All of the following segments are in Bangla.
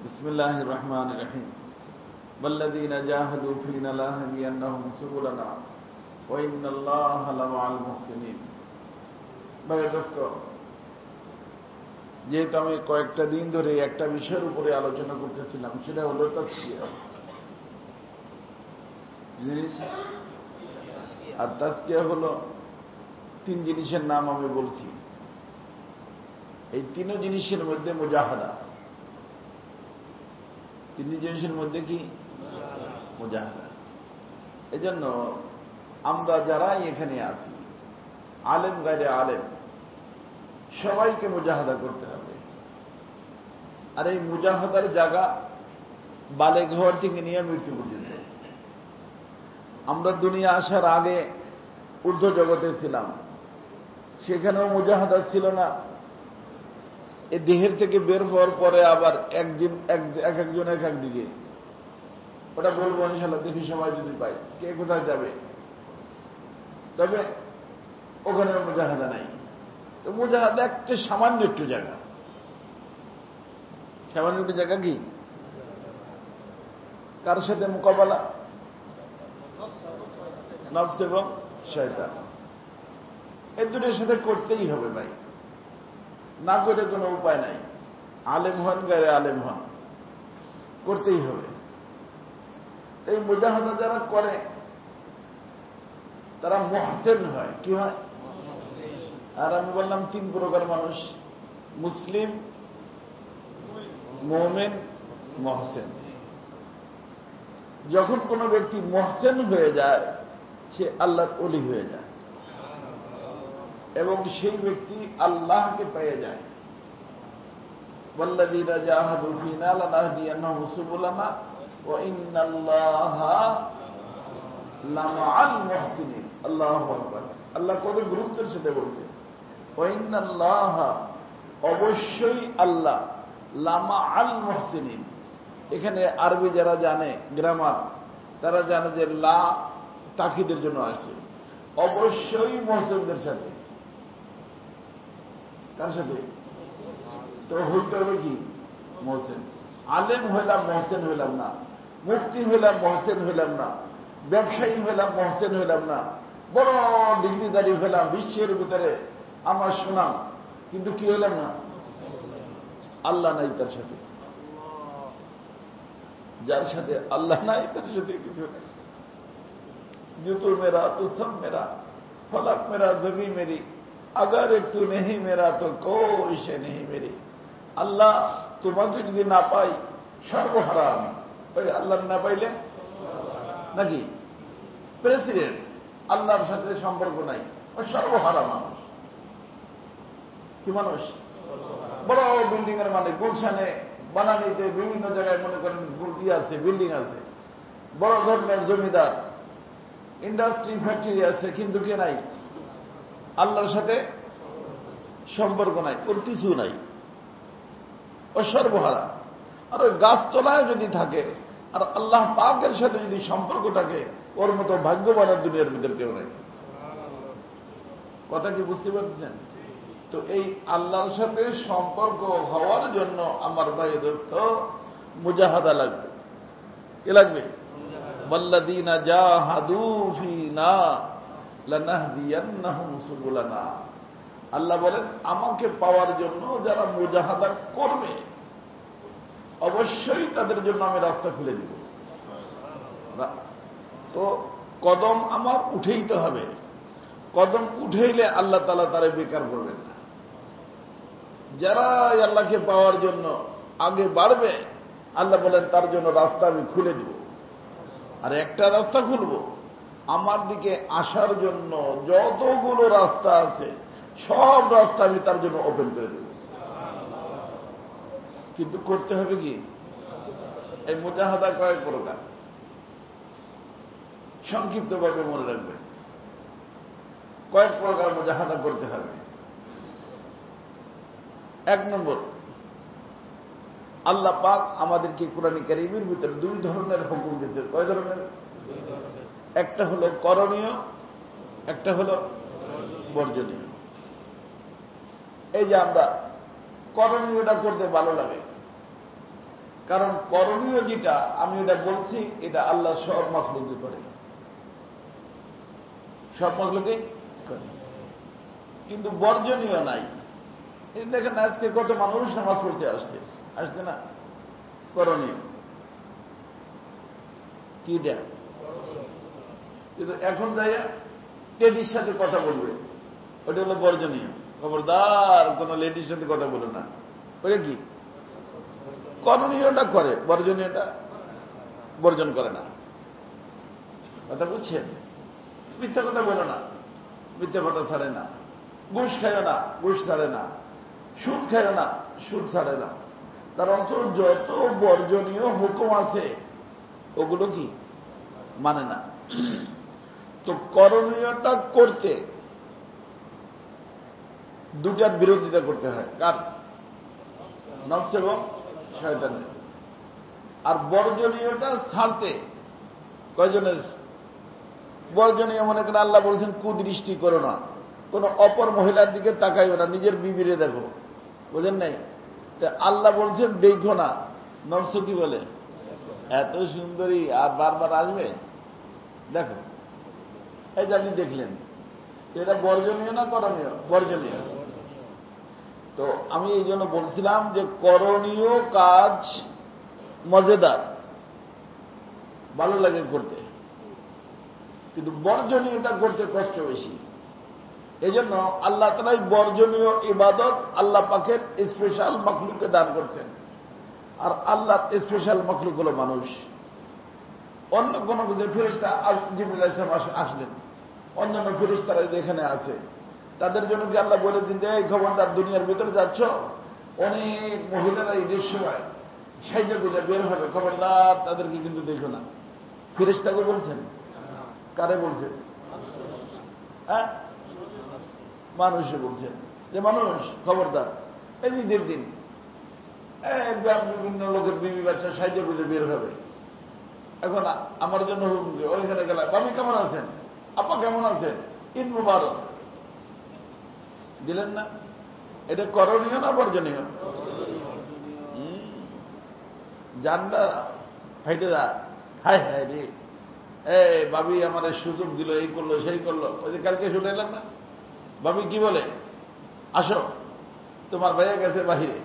বিসমিল্লাহির রহমানির রহিম ওয়াল্লাযীনা জাহাদু ফীনা লাহদিয়ান্নাহুম সুবুলানা ওয়া ইন্নাল্লাহা লামাআল মুহসিনিন। ভাই দোস্ত, যেহেতু আমি কয়েকটা দিন ধরে একটা বিষয়ের উপরে আলোচনা করতেছিলাম, সেটা হলো তাজকিয়া। আর তাজকিয়া হলো তিন জিনিসের নাম আমি বলছি। এই তিন জিনিসের মধ্যে মুজাহাদা, তিন জিনিসের মধ্যে কি মুজাহাদা। এজন্য আমরা যারাই এখানে আছি, আলেম গায়রে আলেম, সবাইকে মুজাহাদা করতে হবে। আর এই মুজাহাদার জায়গা বালেগ হওয়ার থেকে নিয়ে মৃত্যু পর্যন্ত। আমরা দুনিয়া আসার আগে ঊর্ধ্ব জগতে ছিলাম, সেখানেও মুজাহাদা ছিল না। এই দেহের থেকে বের হওয়ার পরে আবার একজন এক দিকে, ওটা বলবো ইনশাআল্লাহ, দেখি সময় যদি পাই কে কোথায় যাবে। তবে ওখানে মুজাহাদা নাই। তো মুজাহাদা একটা সামান্য একটু জায়গা, সামান্য একটু জায়গা কি কার সাথে মোকাবেলা? নফস এবং শয়তান, এই দুটোর সাথে করতেই হবে ভাই, না করে কোনো উপায় নাই। আলেম হন গায়ে আলেম হন, করতেই হবে। এই মুজাহাদা যারা করে তারা মুহসিন হয়। কি হয়? আর আমি বললাম তিন প্রকার মানুষ: মুসলিম, মুমিন, মুহসিন। যখন কোন ব্যক্তি মুহসিন হয়ে যায়, সে আল্লাহর ওলি হয়ে যায় এবং সেই ব্যক্তি আল্লাহকে পেয়ে যায়। ওয়াল্লাযীনা জাহাদু ফীনা লানাহদিয়ান্নাহুম সুবুলানা ওয়া ইন্নাল্লাহা লামাআল মুহসিনিন। আল্লাহু আকবার। আল্লাহ কত গুরুত্বের সাথে বলছে, ওয়া ইন্নাল্লাহা, অবশ্যই আল্লাহ, লামাআল মুহসিনিন। এখানে আরবি যারা জানে গ্রামার, তারা জানে যে লা তাকিদের জন্য আসছে, অবশ্যই মুহসিনদের সাথে। কার সাথে? তো হইতে হবে কি? মুহসিন। আলেম হইলাম, মুহসিন হইলাম না। মুফতি হইলাম, মুহসিন হইলাম না। ব্যবসায়ী হইলাম, মুহসিন হইলাম না। বড় ডিগ্রিদারি হইলাম, বিশ্বের ভিতরে আমার সুনাম, কিন্তু কি হইলাম না? আল্লাহ নাই তার সাথে। যার সাথে আল্লাহ নাই তার সাথে কিছু নেই। জুতু মেরা তো সব মেরা, ফলক মেরা জমি মেরি, अगर तू नहीं मेरा तो कोई शे नहीं मेरी। আল্লাহ তোমাকে যদি না পাই সর্বহারা আমি। ওই আল্লাহ না পাইলে নাকি প্রেসিডেন্ট, আল্লাহর সাথে সম্পর্ক নাই, ও সর্বহারা মানুষ। কি মানুষ? বড় বিল্ডিং এর মানে গুলশানে, বানানিতে, বিভিন্ন জায়গায় মনে করেন আছে, বিল্ডিং আছে, বড় ধরনের জমিদার, ইন্ডাস্ট্রি, ফ্যাক্টরি আছে, কিন্তু কে নাই? আল্লাহর সাথে সম্পর্ক নাই, ওর কিছু নাই, ও সর্বহারা। আর ওই গাছতলায় যদি থাকে আর আল্লাহ পাকের সাথে যদি সম্পর্ক থাকে, ওর মতো ভাগ্যবানের দুনিয়ার ভিতরে কেউ নাই। কথা কি বুঝতে পারছেন? তো এই আল্লাহর সাথে সম্পর্ক হওয়ার জন্য আমার ভাই দোস্ত মুজাহাদা লাগবে। কি লাগবে? ওয়াল্লাযীনা জাহাদু ফীনা লানাহদিয়ান্নাহুম সুবুলানা। আল্লাহ বলেন, আমাকে পাওয়ার জন্য যারা মুজাহাদা করবে, অবশ্যই তাদের জন্য আমি রাস্তা খুলে দিব। তো কদম আমার উঠেইতে হবে। কদম উঠেইলে আল্লাহ তাআলা তারে বেকার করবেন না। যারা আল্লাহকে পাওয়ার জন্য আগে বাড়বে, আল্লাহ বলেন তার জন্য রাস্তা আমি খুলে দিব। আর একটা রাস্তা খুলব, আমার দিকে আসার জন্য যতগুলো রাস্তা আছে সব রাস্তা আমি তার জন্য ওপেন করে দেব। কিন্তু করতে হবে কি? এই মুজাহাদা কয়েক প্রকার, সংক্ষিপ্তভাবে মনে রাখবেন। কয়েক প্রকার মুজাহাদা করতে হবে। এক নম্বর, আল্লাহ পাক আমাদেরকে কোরআন কারীমের ভিতরে দুই ধরনের হুকুম দিয়েছে। কয় ধরনের? একটা হলো করণীয়, একটা হলো বর্জনীয়। এই যে আমরা করণীয়টা করতে ভালো লাগে, কারণ করণীয় যেটা আমি এটা বলছি, এটা আল্লাহ সব মাখলুকে করে, সব মাখলুকে করে, কিন্তু বর্জনীয় নাই। এই দেখেন আজকে কত মানুষ নামাজ পড়তে আসছে, আসছে না? করণীয় কি দেয়? কিন্তু এখন যাইয়া লেডির সাথে কথা বলবে, ওটা হলো বর্জনীয়। খবরদার কোন লেডির সাথে কথা বলে না, ওটা কি? করণীয়টা করে, বর্জনীয়টা বর্জন করে না। কথা বুঝছেন? মিথ্যা কথা বলে না, মিথ্যা কথা ছাড়ে না। ঘুষ খায় না, ঘুষ ছাড়ে না। সুদ খায় না, সুদ ছাড়ে না। তার অর্থ যত বর্জনীয় হুকুম আছে ওগুলো কি মানে না। তো করণীয়টা করতে দুটার বিরোধিতা করতে হয়, কার? নফস এবং শয়তানের। আর বর্জনীয়টা ছাড়তে কয়জনের? বর্জনীয় মনে করেন আল্লাহ বলছেন কুদৃষ্টি করো না, কোন অপর মহিলার দিকে তাকাইও না, নিজের বিবিরে দেখো, বুঝেন নাই? আল্লাহ বলছেন দেখো না, নফস কি বলে? এত সুন্দরী আর বারবার আসবে, দেখো। এই যে আপনি দেখলেন, তো এটা বর্জনীয় না করণীয়? বর্জনীয়। তো আমি এই জন্য বলছিলাম যে করণীয় কাজ মজেদার, ভালো লাগে করতে, কিন্তু বর্জনীয়টা করতে কষ্ট বেশি। এই জন্য আল্লাহ তাআলা বর্জনীয় ইবাদত আল্লাহ পাকের স্পেশাল মাখলুককে দান করছেন। আর আল্লাহর স্পেশাল মাখলুক হল মানুষ। অন্য কোন ফেরেশতা জিবরাইল আলাইহিস সালাম আসলেন, অন্যান্য ফেরেশতারা এখানে আছে, তাদের জন্য কি আল্লাহ বলেছেন যে এই খবরদার দুনিয়ার ভিতরে যাচ্ছ, অনেক মহিলারা ঈদের সময় সাইজা গুজা বের হবে, খবরদার তাদেরকে কিন্তু দেখো না। ফেরেশতাকে বলছেন? কারে বলছেন? হ্যাঁ, মানুষে বলছেন যে মানুষ খবরদার, এই ঈদের দিন বিভিন্ন লোকের বিবি বাচ্চা সাইজা গুজে বের হবে। এখন আমার জন্য ওইখানে গেলাম, আমি কেমন আছেন, আপা কেমন আছেন, ঈদ মুবারক দিলেন না? এটা করণীয় না বর্জনীয়? জানলা ফাইটে যা, হায় হায় রে, এই বাবি আমার সুযোগ দিল, এই করলো সেই করলো। ওই যে কালকে শুনে এলাম না, বাবি কি বলে, আসো তোমার ভাইয়া গেছে বাহিরে,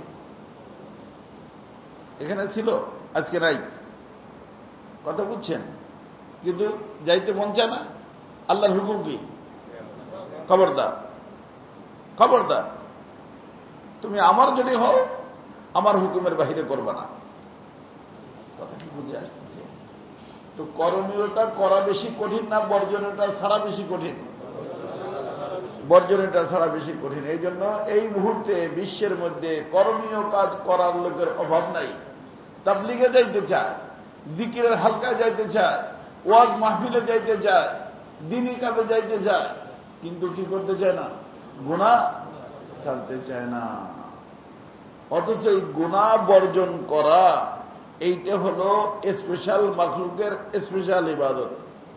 এখানে ছিল আজকে নাই। কথা বুঝছেন? কিন্তু যাইতে মন চায় না। আল্লাহর হুকুম কি? খবরদার, খবরদার, তুমি আমার যদি হও আমার হুকুমের বাহিরে করবে না। কথা কি বুঝে আসতেছে? তো করণীয়টা করা বেশি কঠিন না বর্জনীয়টা ছাড়া বেশি কঠিন? বর্জনীয়টা ছাড়া বেশি কঠিন। এই জন্য এই মুহূর্তে বিশ্বের মধ্যে করণীয় কাজ করার লোকের অভাব নাই। তাবলীগে যাইতে চায়, জিকিরের হালকা যাইতে চায়, ওয়াজ মাহফিলে যাইতে চায়, দ্বীনি কাজে যাইতে চায়, কিন্তু কি করতে চায় না? গুনাহ ছাড়তে চায় না। অথচ এই গুনাহ বর্জন করা এইটা হল স্পেশাল মাখলুকের স্পেশাল ইবাদত।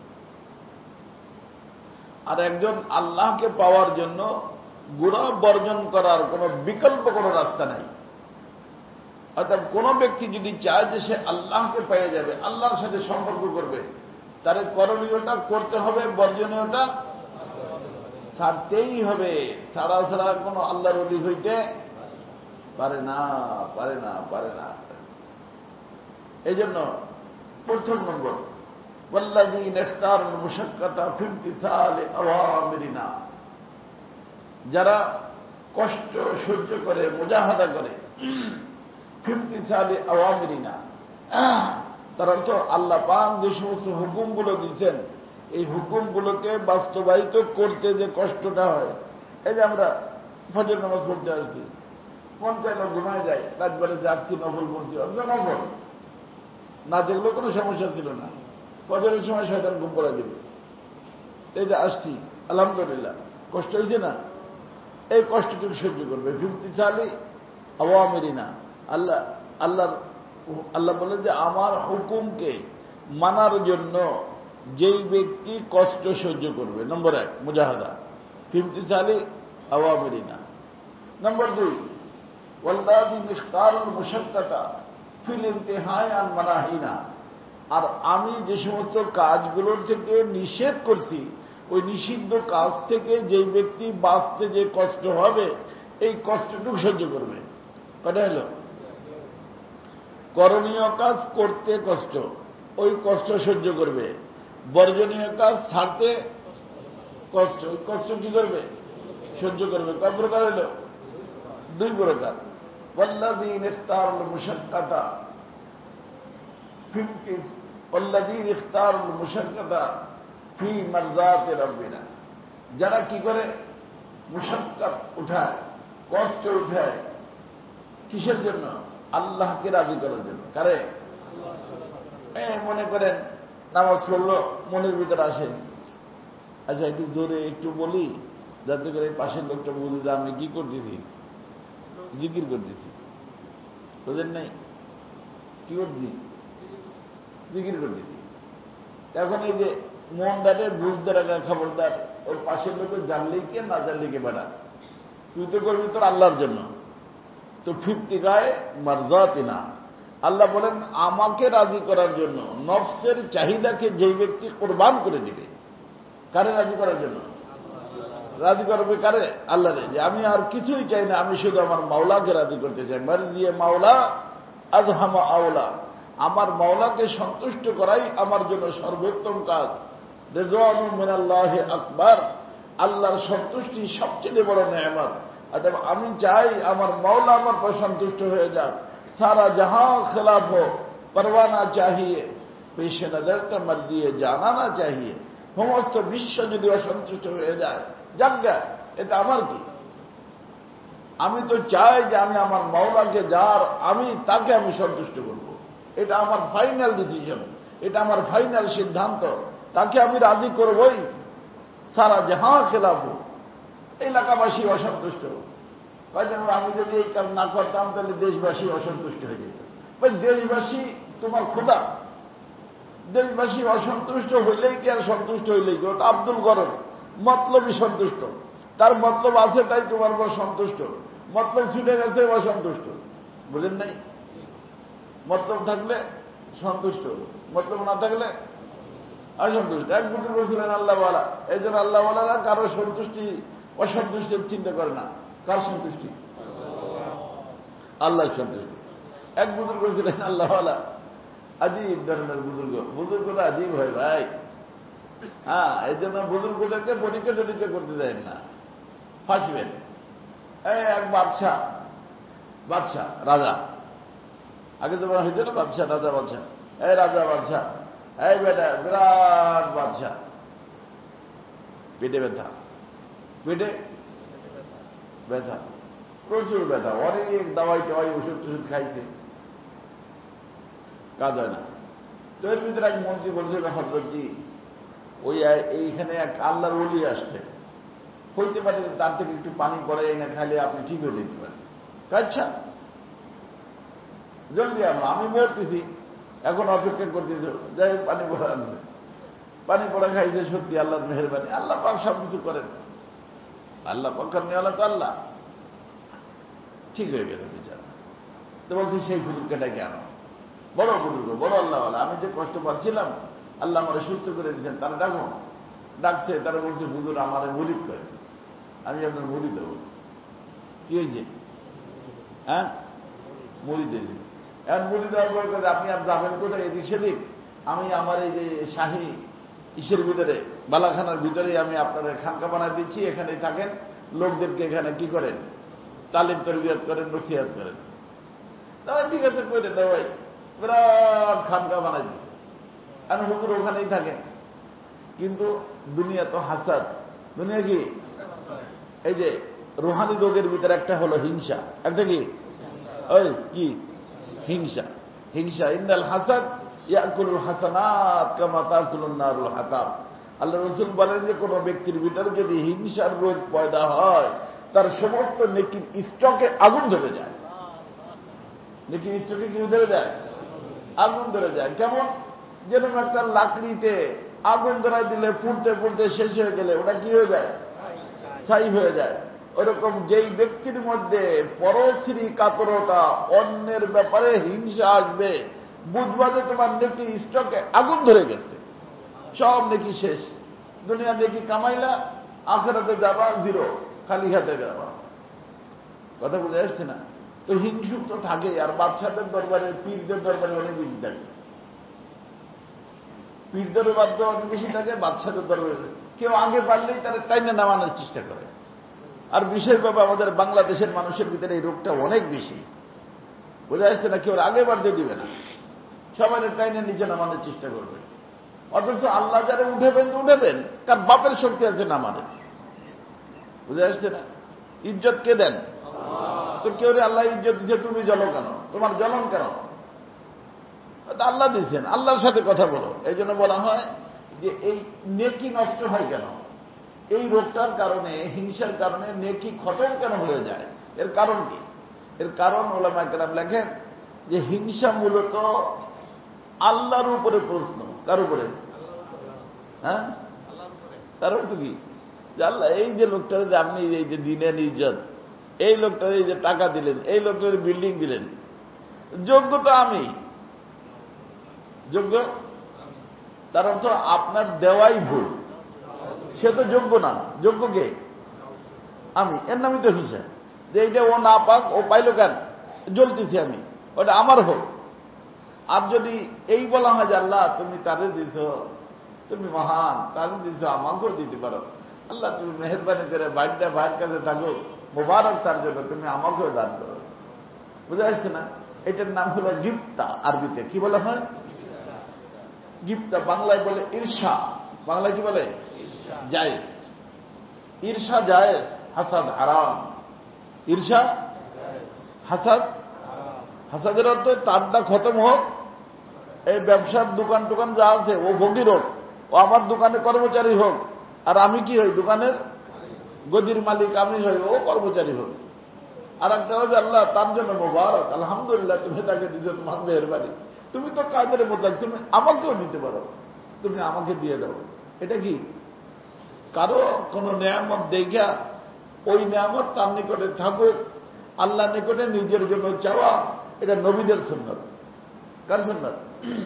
আর একজন আল্লাহকে পাওয়ার জন্য গুনাহ বর্জন করার কোনো বিকল্প কোনো রাস্তা নাই। অর্থাৎ কোন ব্যক্তি যদি চায় যে সে আল্লাহকে পেয়ে যাবে, আল্লাহর সাথে সম্পর্ক করবে, তার করণীয়টা করতে হবে, বর্জনীয়টা ছাড়তেই হবে। ছাড়া ছাড়া কোনো আল্লাহর ওলি হইতে পারে না, পারে না, পারে না। এই জন্য প্রথম নম্বর, ওয়াল্লাযীনা ইখতারুল মুশাক্কাতা ফি ইমতিসালি আওয়ামিরিনা, যারা কষ্ট সহ্য করে, মুজাহাদা করে, ফি ইমতিসালি আওয়ামিরিনা, তারা তো আল্লাহ পাক যে সমস্ত হুকুমগুলো দিয়েছেন এই হুকুমগুলোকে বাস্তবায়িত করতে যে কষ্টটা হয়। এই যে আমরা ফজর নামাজ পড়তে আসছি, মন চাইলে ঘুমায় যায়, রাতবারে জাগছি, নফল পড়ছি, অথচ নফল না দেখলেও কোনো সমস্যা ছিল না। ফজরের সময় শয়তান ঘুম পড়া দেবে। এই যে আসছি, আলহামদুলিল্লাহ, কষ্ট হয়েছে না, এই কষ্টটুকু সহ্য করবে। ইমতিসালি আওয়ামিরিনা, আল্লাহ বলেন যে আমার হুকুমকে মানার জন্য যেই ব্যক্তি কষ্ট সহ্য করবে, নম্বর 1 মুজাহাদা, ইমতিসালি আওয়ামিরিনা। নম্বর 2 ওয়াল্লাযীনা ইখতারুল মুশাক্কাতা ফিল ইনতিহাই আন মানাহিনা, আর আমি যে সমস্ত কাজগুলোর থেকে নিষেধ করছি ওই নিষিদ্ধ কাজ থেকে যেই ব্যক্তি বাঁচতে যে কষ্ট হবে এই কষ্টটুকু সহ্য করবে। কটা হলো? করণীয় কাজ করতে কষ্ট, ওই কষ্ট সহ্য করবে। বর্জনীয় কাজ ছাড়তে কষ্ট, ওই কষ্ট কি করবে? সহ্য করবে। কয় প্রকার হলো? দুই প্রকার। ওয়াল্লাযীন ইখতারুল মুশাক্কাতা ওয়াল্লাযীন ইখতারুল মুশাক্কাতা ফি মারযাতি রাব্বিনা, যারা কি করে মুশাক্কাত উঠায়, কষ্ট উঠায়, কিসের জন্য? আল্লাহকে রাজি করার জন্য। কারে? মনে করেন নামাজ পড়লো, মনের ভিতরে আসেন, আচ্ছা একটু জোরে একটু বলি যাতে করে পাশের লোকটা বুঝে যে আমি কি করতেছি, জিকির করতেছি। বুঝেন নাই? কি করতেছি? জিকির করতেছি। এখন এই যে মনদারে বুঝতে রাখা, খবরদার ওর পাশের লোকের জানলেই কে না জানলেই কে বেড়া, তুই তো করবি তোর আল্লাহর জন্য। তো ফিরতি গায়ে মারজাতি না, আল্লাহ বলেন আমাকে রাজি করার জন্য নফসের চাহিদাকে যেই ব্যক্তি কোরবান করে দিবে। কারে রাজি করার জন্য? রাজি করবে কারে? আল্লাহরে, যে আমি আর কিছুই চাই না, আমি শুধু আমার মাওলাকে রাজি করতে চাই। মারজিয়ে মাওলা আযহামা আওলা, আমার মাওলাকে সন্তুষ্ট করাই আমার জন্য সর্বোত্তম কাজ। রিজওয়ানুম মিনাল্লাহি আকবার, আল্লাহর সন্তুষ্টি সবচেয়ে বড় নেয়ামত। অতএব আমি চাই আমার মাওলা আমার পর সন্তুষ্ট হয়ে যাক। সারা জাহাঁ খেলাফ হো, পরওয়ানা চাহিয়ে, পেশে নজর তো মর্জিয়ে জানা না চাহিয়ে। সমস্ত বিশ্ব যদি অসন্তুষ্ট হয়ে যায়, যাজ্ঞা, এটা আমার কি? আমি তো চাই যে আমি আমার মাওলাকে যার আমি তাকে আমি সন্তুষ্ট করব। এটা আমার ফাইনাল ডিসিশন, এটা আমার ফাইনাল সিদ্ধান্ত, তাকে আমি রাজি করবই। সারা জাহাঁ খেলাফ এলাকাবাসী অসন্তুষ্ট, আমি যদি এই কাজ না করতাম তাহলে দেশবাসী অসন্তুষ্ট হয়ে যেত। ভাই দেশবাসী তোমার খোদা, দেশবাসী অসন্তুষ্ট হইলেই কি আর সন্তুষ্ট হইলেই কি? আব্দুল গরজ মতলবই সন্তুষ্ট, তার মতলব আছে তাই তোমার উপর সন্তুষ্ট, মতলব ছুটে গেছে অসন্তুষ্ট। বুঝেন নাই? মতলব থাকলে সন্তুষ্ট, মতলব না থাকলে অসন্তুষ্ট। এক বুদ্ধ বলছিলেন আল্লাহওয়ালা, এই জন্য আল্লাহওয়ালারা কারো সন্তুষ্টি অসন্তুষ্টির চিন্তা করে না। কার সন্তুষ্টি? আল্লাহর সন্তুষ্টি। এক বুজুর্গ ছিলেন আল্লাহওয়ালা, আজীব ধরনের বুজুর্গ, বুজুর্গরা আজীব হয় ভাই। হ্যাঁ, এই জন্য বুজুর্গদেরকে পরীক্ষা টরীক্ষা করতে দেয় না, ফাঁসবেন। এক বাদশাহ, বাদশাহ রাজা, আগে তো হইত না বাদশাহ রাজা বাদশাহ, এই রাজা বাদশাহ, এই বেটা বিরাট বাদশাহ, পেটে ব্যথা, পেটে ব্যথা, প্রচুর ব্যথা, অনেক দাওয়াই টাওয়াই ওষুধ টষুধ খাইছে, কাজ হয় না। তো এর ভিতরে এক মন্ত্রী বলছে, হযরতজি ওই এইখানে এক আল্লাহর ওলি আসছে, হইতে পারে তার থেকে একটু পানি পড়াই না খাইলে আপনি ঠিক হয়ে যেতে পারেন। আচ্ছা জলদি আমি মরতেছি, এখন অপেক্ষা করতেছি, যাই পানি পড়া আনছে, পানি পড়া খাইছে, সত্যি আল্লাহর মেহেরবানি, আল্লাহ পাক সব কিছু করেন, আল্লাহ পাক নেওয়ালা তো আল্লাহ, ঠিক হয়ে গেছে বিচারা। তো বলছি সেই বুজুর্গটা কেন? বড় বুজুর্গ, বড় আল্লাহওয়ালা, আমি যে কষ্ট পাচ্ছিলাম আল্লাহ আমারে সুস্থ করে দিচ্ছেন, তারা ডাকো। ডাকছে, তারা বলছে হুজুর আমারে মুরিদ করে, আমি আপনার মুরিদ হব। কি হয়েছে? হ্যাঁ, মুরিদ হয়েছে। এখন মুরিদ হওয়ার পর করে আপনি আর যাবেন কোথায় এদিক সেদিক? আমি আমার এই যে শাহী ইসের ভিতরে, বালাখানার ভিতরে আমি আপনাদের খানকা বানায় দিচ্ছি, এখানেই থাকেন, লোকদেরকে এখানে কি করেন, তালিম তরবিয়ত করেন, নসিহত করেন। তাহলে ঠিক আছে করে দেয় ভাই, বিরাট খানকা বানাই দিচ্ছে, আর হুজুর ওখানেই থাকেন। কিন্তু দুনিয়া তো হাসাদ, দুনিয়া কি? এই যে রুহানি রোগের ভিতরে একটা হলো হিংসা, একটা কি? ওই কি হিংসা, হিংসা। ইন্নাল হাসাদ ইয়াকুলুল হাসানাত কামা তাকুলুন নারুল হাতাব। আল্লাহ রাসূল বলেন যে কোন ব্যক্তির ভিতরে যদি হিংসার রোগ পয়দা হয়, তার সমস্ত নেকির স্টকে আগুন ধরে যায়। নেকির স্টকে কি ধরে যায়? আগুন ধরে যায়। কেমন? যেরকম একটা লাকড়িতে আগুন ধরাই দিলে পুড়তে পুড়তে শেষ হয়ে গেলে ওটা কি হয়ে যায়? ছাই হয়ে যায়। ওরকম যেই ব্যক্তির মধ্যে পরশ্রী কাতরতা, অন্যের ব্যাপারে হিংসা আসবে, বুধবারে তোমার নেকি স্টকে আগুন ধরে গেছে, সব নেকি শেষ। দুনিয়া নেকি কামাইলা, আখেরাতে যাবা জিরো, খালি হাতে যাবা। কথা বুঝে আসছে না? তো হিংসুক তো থাকে। আর বাদশাদের দরবারে, পীরদের দরবারে অনেক বেশি থাকে। পীরদের বাধ্য অনেক বেশি থাকে, বাদশাদের দরবারে কেউ আগে পারলেই তারা টাইনে নামানোর চেষ্টা করে। আর বিশেষভাবে আমাদের বাংলাদেশের মানুষের ভিতরে এই রোগটা অনেক বেশি। বোঝা যাচ্ছে না? কেউ আগে বাড়তে দিবে না, সবাই টাইনে নিচে নামানোর চেষ্টা করবে। অথচ আল্লাহ যারা উঠেবেন তো উঠেবেন, কার বাপের শক্তি আছে নামানের। বুঝা যাচ্ছে না? ইজ্জত কে দেন? তো কেউ আল্লাহ ইজ্জত দিচ্ছে, তুমি জ্বলো কেন? তোমার জ্বলন কেন? আল্লাহ দিচ্ছেন, আল্লাহর সাথে কথা বলো। এই জন্য বলা হয় যে এই নেকি নষ্ট হয় কেন? এই রোগটার কারণে, হিংসার কারণে নেকি খতম কেন হয়ে যায়? এর কারণ কি? এর কারণ ওলামায়ে কেরাম লেখেন যে হিংসা মূলত আল্লাহর উপরে প্রশ্ন। কার উপরে? হ্যাঁ, তার অর্থ কি? যে আল্লাহ এই যে লোকটার যে আপনি এই যে দিনের ইজ্জত, এই লোকটার এই যে টাকা দিলেন, এই লোকটার বিল্ডিং দিলেন, যোগ্য তো আমি, যোগ্য। তার অর্থ আপনার দেওয়াই ভুল, সে তো যোগ্য না। যোগ্য কে? আমি। এর নামই তো হিংসা। যে এইটা ও না পাক, ও পাইল কেন? জ্বলতেছি আমি, ওটা আমার হোক। আর যদি এই বলা হয় যে আল্লাহ তুমি তারে দিছ, তুমি মহান, তারে দিছ, আমাকেও দিতে পারো, আল্লাহ তুমি মেহরবানি করে বাইরটা ভাইয়ের কাছে থাকো, মোবারক তার জন্য, তুমি আমাকেও দান করো। বুঝা যাচ্ছে না? এটার নাম হলো গিপ্তা। আরবিতে কি বলা হয়? গিপ্তা। বাংলায় বলে ঈর্ষা। বাংলায় কি বলে? জায়েজ। ঈর্ষা জায়েজ, হাসাদ হারাম। ঈর্ষা, হাসাদ। হাসাদের অর্থ তারটা খতম হোক, এই ব্যবসার দোকান টোকান যা আছে ও ভোগীর হোক, ও আমার দোকানে কর্মচারী হোক, আর আমি কি হই? দোকানের গদির মালিক আমি হই, ও কর্মচারী হোক। আর একটা হবে আল্লাহ তার জন্য মোবারক, আলহামদুলিল্লাহ তুমি তাকে দিচ্ছ, তোমার মেহরবানি, তুমি তো কাদের মতো, তুমি আমাকেও দিতে পারো, তুমি আমাকে দিয়ে দাও। এটা কি? কারো কোন নেয়ামত দেখা ওই নেয়ামত তার নিকটে থাকুক, আল্লাহ নিকটে নিজের জন্য চাওয়া, এটা নবীদের সুন্নাত। কার সুন্নাত?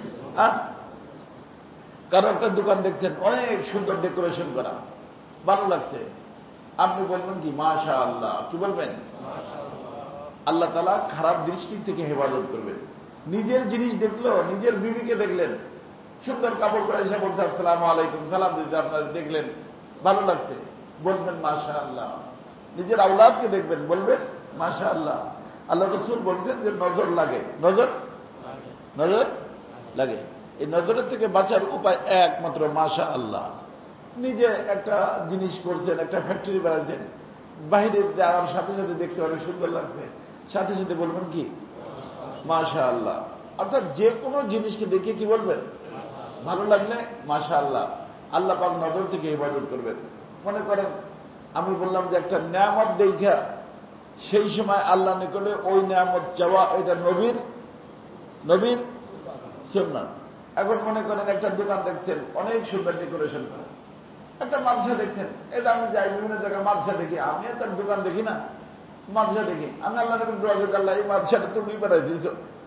কারো একটা দোকান দেখছেন অনেক সুন্দর ডেকোরেশন করা, ভালো লাগছে, আপনি বলবেন কি মাশা আল্লাহ? কি বলবেন? আল্লাহ তাআলা খারাপ দৃষ্টি থেকে হেফাজত করবেন। নিজের জিনিস দেখলো, নিজের বিবিকে দেখলেন সুন্দর কাপড় পরে, এসে বলছে আসসালামু আলাইকুম, সালাম দিতে আপনারা দেখলেন, ভালো লাগছে, বলবেন মাশা আল্লাহ। নিজের আওলাদকে দেখবেন, বলবেন মাশা আল্লাহ। আল্লাহ রাসূল বলছেন যে নজর লাগে, নজর নজর লাগে। এই নজরের থেকে বাঁচার উপায় একমাত্র মাশা আল্লাহ। নিজে একটা জিনিস করছেন, একটা ফ্যাক্টরি বানাচ্ছেন, বাইরে যাওয়ার সাথে সাথে দেখতে অনেক সুন্দর লাগছে, সাথে সাথে বলবেন কি মাশা আল্লাহ। অর্থাৎ যে কোনো জিনিসকে দেখে কি বলবেন? ভালো লাগলে মাশা আল্লাহ। আল্লাহ পাক নজর থেকে ইবাদত করবেন। মনে করেন আমি বললাম যে একটা নিয়ামত দেখা সেই সময় আল্লাহ নিকটে ওই নিয়ামত চাওয়া, এটা নবীর সুন্নাত। এখন মনে করেন একটা দোকান দেখছেন অনেক সুন্দর ডেকোরেশন করে, একটা মাদ্রাসা দেখছেন, এটা আমি যাই বিভিন্ন জায়গায় মাদ্রাসা দেখি, আমি তার দোকান দেখি না, মাদ্রাসা দেখি, আমি আল্লাহ নবীর দোয়া করি আল্লাহ এই মাদ্রাসাটা তুমি বানাই দিয়েছ,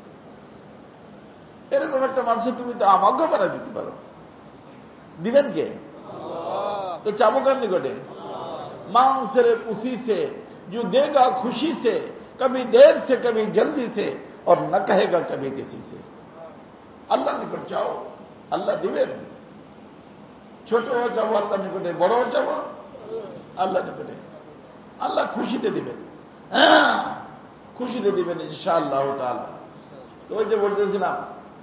এরকম একটা মাদ্রাসা তুমি তো আমাকেও বানাই দিতে পারো, দিবেন কে? তো চাবো কার নিকটে? मांग से उसी से जो देगा खुशी से, कभी देर से कभी जल्दी से, और न कहेगा कभी किसी से। আল্লাহ নিকট চাও, আল্লাহ দিবেন। ছোট চাবো আল্লাহ নিকটে, বড় চাবো আল্লাহ নিকটে, আল্লাহ খুশিতে দিবেন, খুশিতে দিবেন ইনশাআল্লাহ তাআলা। তো ওই যে বলতেছিলাম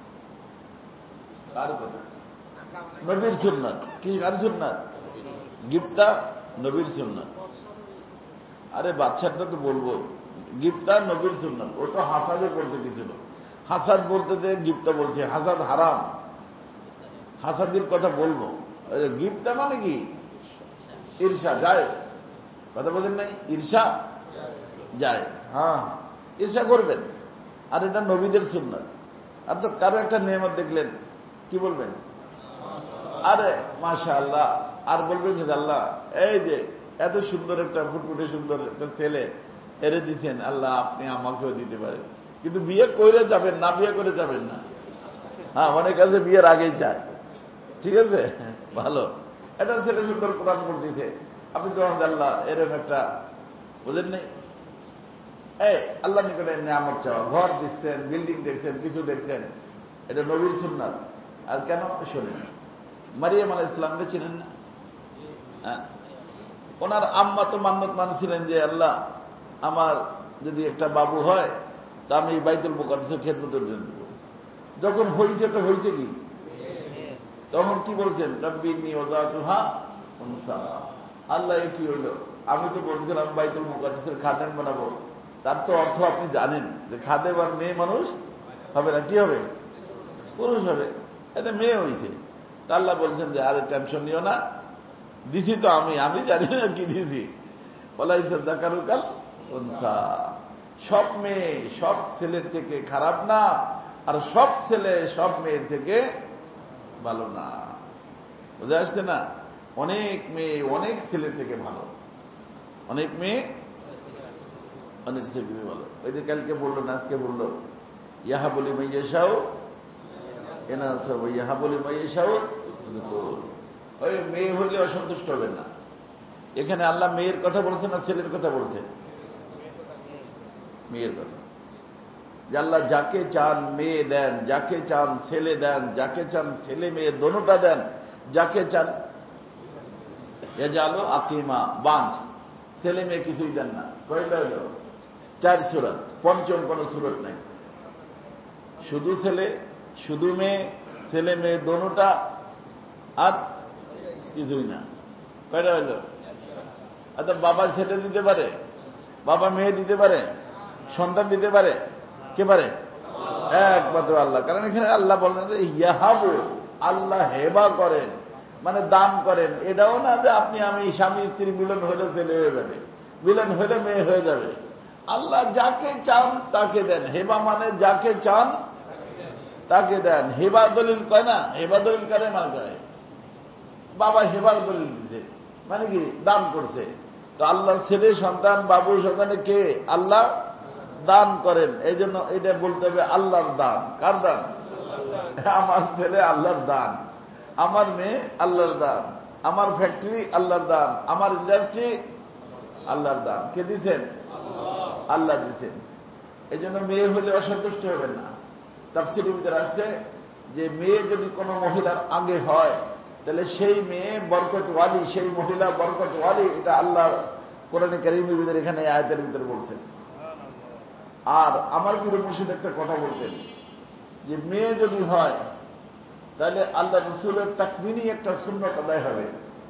কার কথা? নবীর সুন্নাত। কি কার সুন্নাত? গিফতা নবীর সুন্নাত। আরে বাচ্চাটা তো বলবো গিফতা নবীর সুন্নাত। ও তো হাসাদে করতে গেছিল, হাসাদ বলতে যে গিফতা বলছে, হাসাদ হারাম, হাসাদের কথা বলবো। গিফতা মানে কি? ঈর্ষা যায়, কথা বলেন নাই? ঈর্ষা যায়, হ্যাঁ ঈর্ষা করবেন। আর এটা নবীদের সুন্নাত। অর্থাৎ কারো একটা নেয়ামত দেখলেন, কি বলবেন? আরে মাশাআল্লাহ। আর বলবেন যে আল্লাহ এই যে এত সুন্দর একটা ফুটফুটে সুন্দর একটা ছেলে এরে দিচ্ছেন, আল্লাহ আপনি আমাকেও দিতে পারেন, কিন্তু বিয়ে করে যাবেন না, বিয়ে করে যাবেন না। হ্যাঁ, অনেক কাছে বিয়ের আগেই চায়, ঠিক আছে, ভালো এটা ছেলে সুন্দর কোরআন পড়তেছে, আপনি তো আল্লাহ এরকম একটা বুঝেন নেই, এই আল্লাহ নিকটে নিয়ামত চাওয়া, ঘর দিচ্ছেন, বিল্ডিং দেখছেন, কিছু দেখছেন, এটা নবীর সুন্নাত। আর কেন শোনেন, মারিয়াম আলাইহিস ইসলামকে চিনেন না? হ্যাঁ, ওনার আম্মা তো মান্নত মানছিলেন যে আল্লাহ আমার যদি একটা বাবু হয় তা আমি বাইতুল মুকাদ্দাসের খেদমতের জন্য দেব। যখন হয়েছে তো হয়েছে কি, তখন কি বলছেন, রব্বিনি ওয়াদাতুহা উনসা, আল্লাহ কি হইল, আমি তো বলছিলাম বাইতুল মুকাদ্দাসের খাদেম বানাবো। তার তো অর্থ আপনি জানেন যে খাদেম আর মেয়ে মানুষ হবে না, কি হবে, পুরুষ হবে, এতে মেয়ে হয়েছে। তা আল্লাহ বলছেন যে আরে টেনশন নিও না, দিছি তো আমি জানি না কি দিছি, ওয়ালাইসা যাকারু কাল উনসা, সব মেয়ে সব ছেলের থেকে খারাপ না, আর সব ছেলে সব মেয়ের থেকে ভালো না। বুঝে আসছে না? অনেক মেয়ে অনেক ছেলের থেকে ভালো, অনেক মেয়ে অনেক ছেলে ভালো। ওই যে কালকে বললো না, আজকে বললো ইহা বলি মাইয়াশাও এনা সব, ইহা বলি মাইয়াশাও, ওই মেয়ে হইলে অসন্তুষ্ট হবেন না। এখানে আল্লাহ মেয়ের কথা বলছে না ছেলের কথা বলছে? মেয়ের কথা, যে আল্লাহ যাকে চান মেয়ে দেন, যাকে চান ছেলে দেন, যাকে চান ছেলে মেয়ে দোনোটা দেন, যাকে চান এজালো আকিমা বাঞ্চ, ছেলে মেয়ে কিছুই দেন না। কয়টা হইল? 4 সূরা, পঞ্চম কোন সূরত নাই, শুধু ছেলে শুধু মেয়ে, ছেলে মেয়ে দোনোটা, আর কিছুই না। কয়টা হইল? আচ্ছা, বাবা ছেলে দিতে পারে, বাবা মেয়ে দিতে পারে, সন্তান দিতে পারে, কে পারে? একমাত্র আল্লাহ। কারণ এখানে আল্লাহ বলেন যে ইয়াহাবু, আল্লাহ হেবা করেন, মানে দান করেন। এটাও না যে আপনি আমি স্বামী স্ত্রী মিলন হইলে ছেলে হয়ে যাবে, মিলন হইলে মেয়ে হয়ে যাবে। আল্লাহ যাকে চান তাকে দেন, হেবা মানে যাকে চান তাকে দেন। হেবা দলিল কয় না, হেবা দলিল করে মানে কয় বাবা হেবার দলিল দিচ্ছে, মানে কি দান করছে। তো আল্লাহ ছেলে সন্তান বাবু সন্তানে কে? আল্লাহ দান করেন। এই জন্য এটা বলতে হবে আল্লাহর দান। কার দান? আমার ছেলে আল্লাহর দান, আমার মেয়ে আল্লাহর দান, আমার ফ্যাক্টরি আল্লাহর দান, আমার ইন্ডাস্ট্রি আল্লাহর দান। কে দিচ্ছেন? আল্লাহ দিচ্ছেন। এই জন্য মেয়ে হলে অসন্তুষ্ট হবেন না। তাফসীরের ভিতরে আসছে যে মেয়ে যদি কোনো মহিলার আগে হয় তাহলে সেই মেয়ে বরকতওয়ালি, সেই মহিলা বরকতওয়ালি। এটা আল্লাহ কোরআনে কারীমের ভিতরে এখানে আয়াতের ভিতরে বলছেন। আর আমার পীর মুর্শিদ একটা কথা বলতেন যে মেয়ে যদি হয় তাহলে আল্লাহ রাসূলের তাকমিনী একটা সুন্নাত আদায় হবে।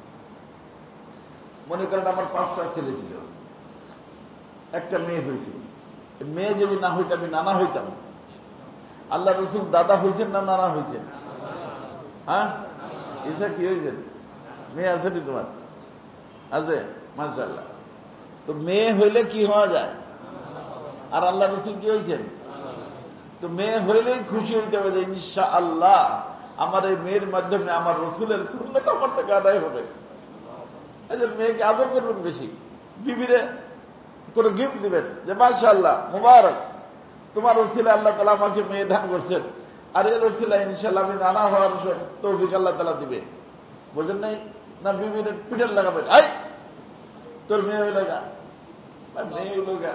মনে করেন আমার 5টা ছেলে ছিল, একটা মেয়ে হয়েছিল, মেয়ে যদি না হইতো আমি নানা হইতাম। আল্লাহ রাসূল দাদা হয়েছেন না নানা হয়েছেন? হ্যাঁ, এটা কি হয়েছেন? মেয়ে আছে নি তোমার? আছে, মাশাআল্লাহ। তো মেয়ে হইলে কি হওয়া যায়? আর আল্লাহ রাসূল কি হয়েছেন? তো মেয়ে হইলেই খুশি হইতে হবে যে ইনশাআল্লাহ আমার এই মেয়ের মাধ্যমে আমার রাসূলের সুন্নাত আমার থেকে আদায় হবে। এই যে মেয়েকে আদর করবেন বেশি, বিবিরে কোনো গিফট দিবেন যে মাশাআল্লাহ মুবারক, তোমার ওসিলা আল্লাহ তাআলা আমাকে মেয়ে দান করছেন, আর এর ওসিলা ইনশাআল্লাহ আমি নানা হওয়ার তৌফিক আল্লাহ তাআলা দিবে। বলছেন নাই না, বিবিরে পিঠের লাগাবেন, আই তোর মেয়ে হইল গা, মেয়ে হইল গা,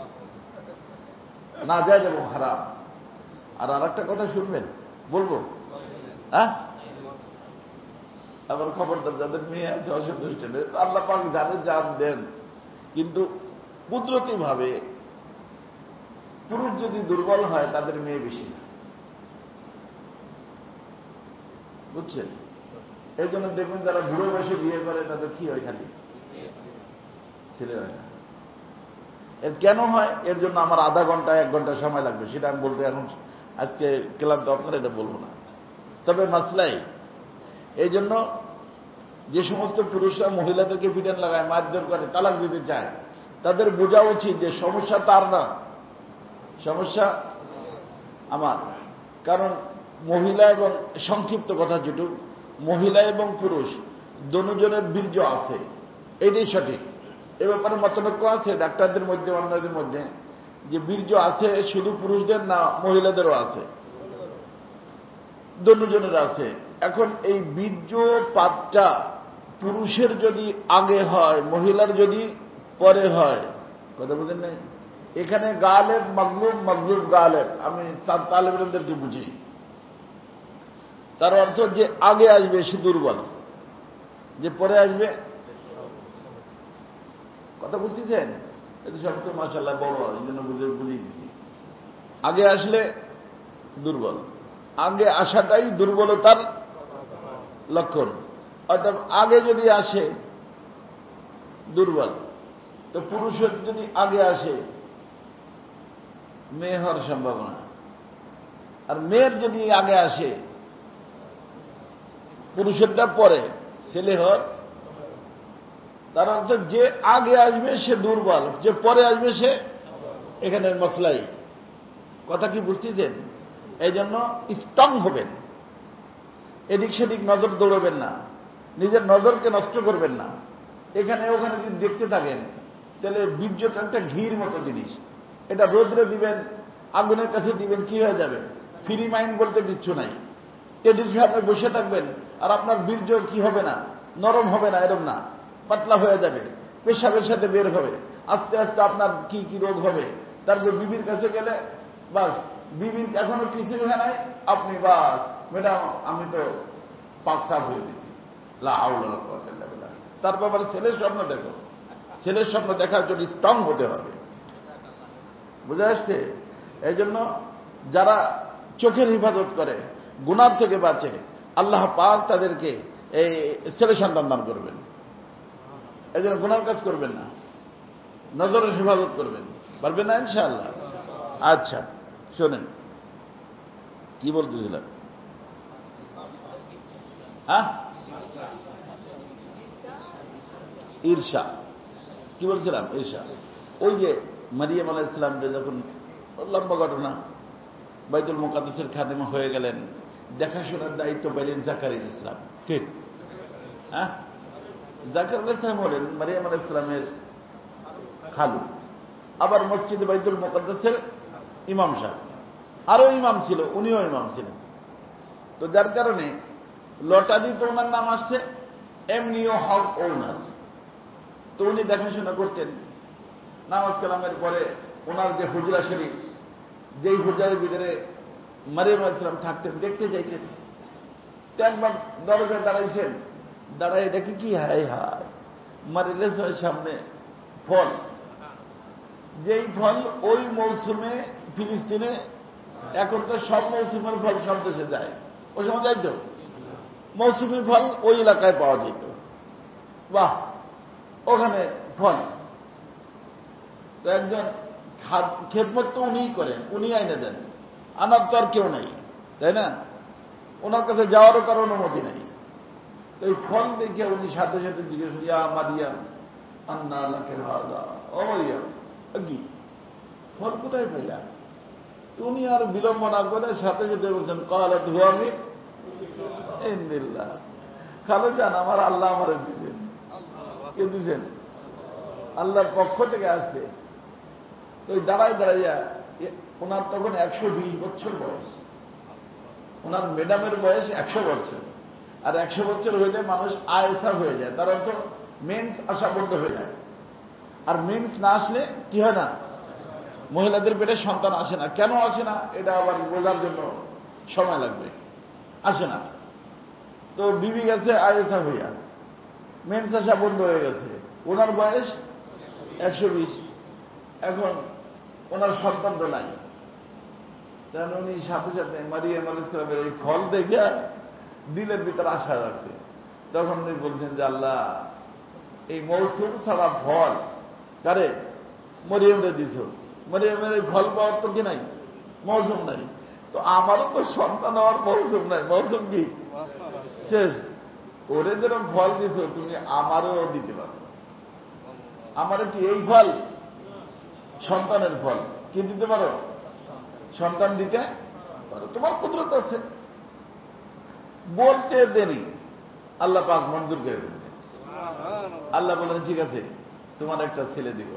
না যায় যাবো হারাম। আর একটা কথা শুনবেন, বলবো, হ্যাঁ, আবার খবরদার যাদের মেয়ে আছে অসন্তুষ্ট, আল্লাহ পাক যাদের জান দেন, কিন্তু কুদরতি ভাবে পুরুষ যদি দুর্বল হয় তাদের মেয়ে বেশি না, বুঝছেন? এই জন্য দেখবেন যারা বুড়ো বয়সে বিয়ে করে তাদের কি হয়, খালি ছেলে হয় না। এর কেন হয়? এর জন্য আমার আধা ঘন্টা 1 ঘন্টা সময় লাগবে, সেটা আমি বলতে এখন আজকে ক্লান্ত আপনারা এটা বলবো না। তবে মাসলাই এই জন্য যে সমস্ত পুরুষরা মহিলাদেরকে পিটান লাগায়, মারধর করে, তালাক দিতে চায়, তাদের বোঝা উচিত যে সমস্যা তার না, সমস্যা আমার। কারণ মহিলা এবং সংক্ষিপ্ত কথা যেটুক, মহিলা এবং পুরুষ দুজনের বীর্য আছে, এটাই সঠিক। এ ব্যাপারে মতনৈক্য আছে ডাক্তারদের মধ্যে, অন্যদের মধ্যে, যে বীর্য আছে শুধু পুরুষদের না মহিলাদেরও আছে, দুজনের আছে। এখন এই বীর্য পাতটা পুরুষের যদি আগে হয়, মহিলার যদি পরে হয়, কথা বুঝেন নাই? এখানে গালেব মাগলুব, মাগলুব গালেব, আমি তালেবদেরকে বুঝি। তার অর্থ যে আগে আসবে সে দুর্বল, যে পরে আসবে, কথা বুঝতেছেন? এটা সব তো মাশাআল্লাহ বড়, এই জন্য বুঝিয়ে দিচ্ছি। আগে আসলে দুর্বল, আগে আসাটাই দুর্বলতার লক্ষণ। অর্থাৎ আগে যদি আসে দুর্বল, তো পুরুষের যদি আগে আসে মেয়ে হওয়ার সম্ভাবনা, আর মেয়ের যদি আগে আসে পুরুষেরটা পরে ছেলে হওয়ার। তার অর্থ যে আগে আসবে সে দুর্বল, যে পরে আসবে সে, এখানের মশলাই। কথা কি বুঝতেছেন? এই জন্য স্ট্রং হবেন, এদিক সেদিক নজর দৌড়বেন না, নিজের নজরকে নষ্ট করবেন না। এখানে ওখানে যদি দেখতে থাকেন তাহলে বীর্যটা একটা ঘির মতো জিনিস, এটা রোদ্রে দিবেন, আগুনের কাছে দিবেন, কি হয়ে যাবে? ফ্রি মাইন্ড বলতে কিচ্ছু নাই। টেবিল সামনে বসে থাকবেন আর আপনার বীর্য কি হবে না, নরম হবে না, এরম না, পাতলা হয়ে যাবে, পেশাবের সাথে বের হবে, আস্তে আস্তে আপনার কি কি রোগ হবে। তারপর বিবির কাছে গেলে বাস, বিবির এখনো কিছুই হয় নাই, আপনি বাস ম্যাডাম আমি তো পাকসাপ হয়ে গেছি, তারপর আবার ছেলের স্বপ্ন দেখো। ছেলের স্বপ্ন দেখার জন্য স্ট্রং হতে হবে, বুঝে আসছে? এই জন্য যারা চোখের হিফাজত করে, গুনার থেকে বাঁচে, আল্লাহ পাক তাদেরকে এই ছেলে সন্তান দান করবেন। এই জন্য গুনার কাজ করবেন না, নজরের হেফাজত করবেন, পারবেন না ইনশাআল্লাহ। আচ্ছা শোনেন কি বলতেছিলাম, হ্যাঁ ঈর্ষা, কি বলছিলাম? ঈর্ষা। ওই যে মারিয়াম আলাইহিস সালামকে যখন, লম্বা ঘটনা, বাইতুল মুকাদ্দাসের খাদেমা হয়ে গেলেন, দেখাশোনার দায়িত্ব পেলেন জাকারিয়া আলাইহিস সালাম। ঠিক, হ্যাঁ, জাকারিয়া আলাইহিস সালাম হলেন মারিয়াম আলাইহিস সালামের খালু, আবার মসজিদে বাইতুল মুকাদ্দাসের ইমাম সাহেব, আরো ইমাম ছিল, উনিও ইমাম ছিলেন। তো যার কারণে লটারি তো ওনার নাম আসছে, এমনিও হক ওনার। তো উনি দেখাশোনা করতেন। নামাজ কালামের পরে ওনার যে হুজরা শরীফ, যেই হুজরার ভিতরে মারিয়াম আলাইহিস সালাম থাকতেন, দেখতে চাইতেন। তো একবার দরজায় দাঁড়াইছেন, দাঁড়াই দেখি কি, হায় হায়, মারিয়াম আলাইহিস সালামের সামনে ফল, যেই ফল ওই মৌসুমে ফিলিস্তিনে, এখন তো সব মৌসুমের ফল সব দেশে যায়, ওই সময় যাইত মৌসুমী ফল ওই এলাকায় পাওয়া যেত। বাহ, ওখানে ফল। তো একজন খেদমত তো উনিই করেন, উনি আইনে দেন, আনার তো আর কেউ নাই, তাই না? ওনার কাছে যাওয়ারও কারো অনুমতি নাই। তো এই ফল দেখে উনি সাথে সাথে জিজ্ঞেস করি, ইয়া মারিয়াম আন্না লাকা হাযা, ও মারিয়াম কি ফল কোথায় পেলা? উনি আর বিলম্ব না করে সাথে সাথে বলছেন, ক্বালাত হুয়া মিন ইনদিল্লাহ, খালো যান, আমার আল্লাহ আমার দিয়েছেন। কে দিয়েছেন? আল্লাহর পক্ষ থেকে আসছে। তো ওই দাঁড়ায় দাঁড়াইয়া, ওনার তখন 120 বছর বয়স, ওনার ম্যাডামের বয়স 100 বছর, আর 100 বছর হইলে মানুষ আয়েসা হয়ে যায়, তার অর্থ মেন্স আসা বন্ধ হয়ে যায়। আর মেন্স না আসলে কি হয় না, মহিলাদের পেটে সন্তান আসে না। কেন আসে না এটা আবার বোঝার জন্য সময় লাগবে, আসে না। তো বিবি গেছে আয়েসা হইয়া, মেন্স আসা বন্ধ হয়ে গেছে, ওনার বয়স 120, এখন ওনার সন্তান তো নাই। কারণ উনি সাথে সাথে মারিয়াম আলাইহিস সালামের এই ফল দেখে দিলের ভিতরে আশা রাখছে। তখন উনি বলছেন যে আল্লাহ, এই মৌসুম ছাড়া ফল কারে? মরিয়মরে দিছ, মরিয়মের এই ফল পাওয়ার তো কি নাই, মৌসুম নাই। তো আমারও তো সন্তান হওয়ার মৌসুম নাই, মৌসুম কি শেষ। ওরে যেরকম ফল দিছ তুমি আমারও দিতে পারো। আমারও কি এই ফল? সন্তানের ফল কি দিতে পারো? সন্তান দিতে পারো, তোমার কুদরত আছে। বলতে দেরি, আল্লাহ পাক মঞ্জুর করে দিয়েছে। আল্লাহ বলেন ঠিক আছে, তোমার একটা ছেলে দিব,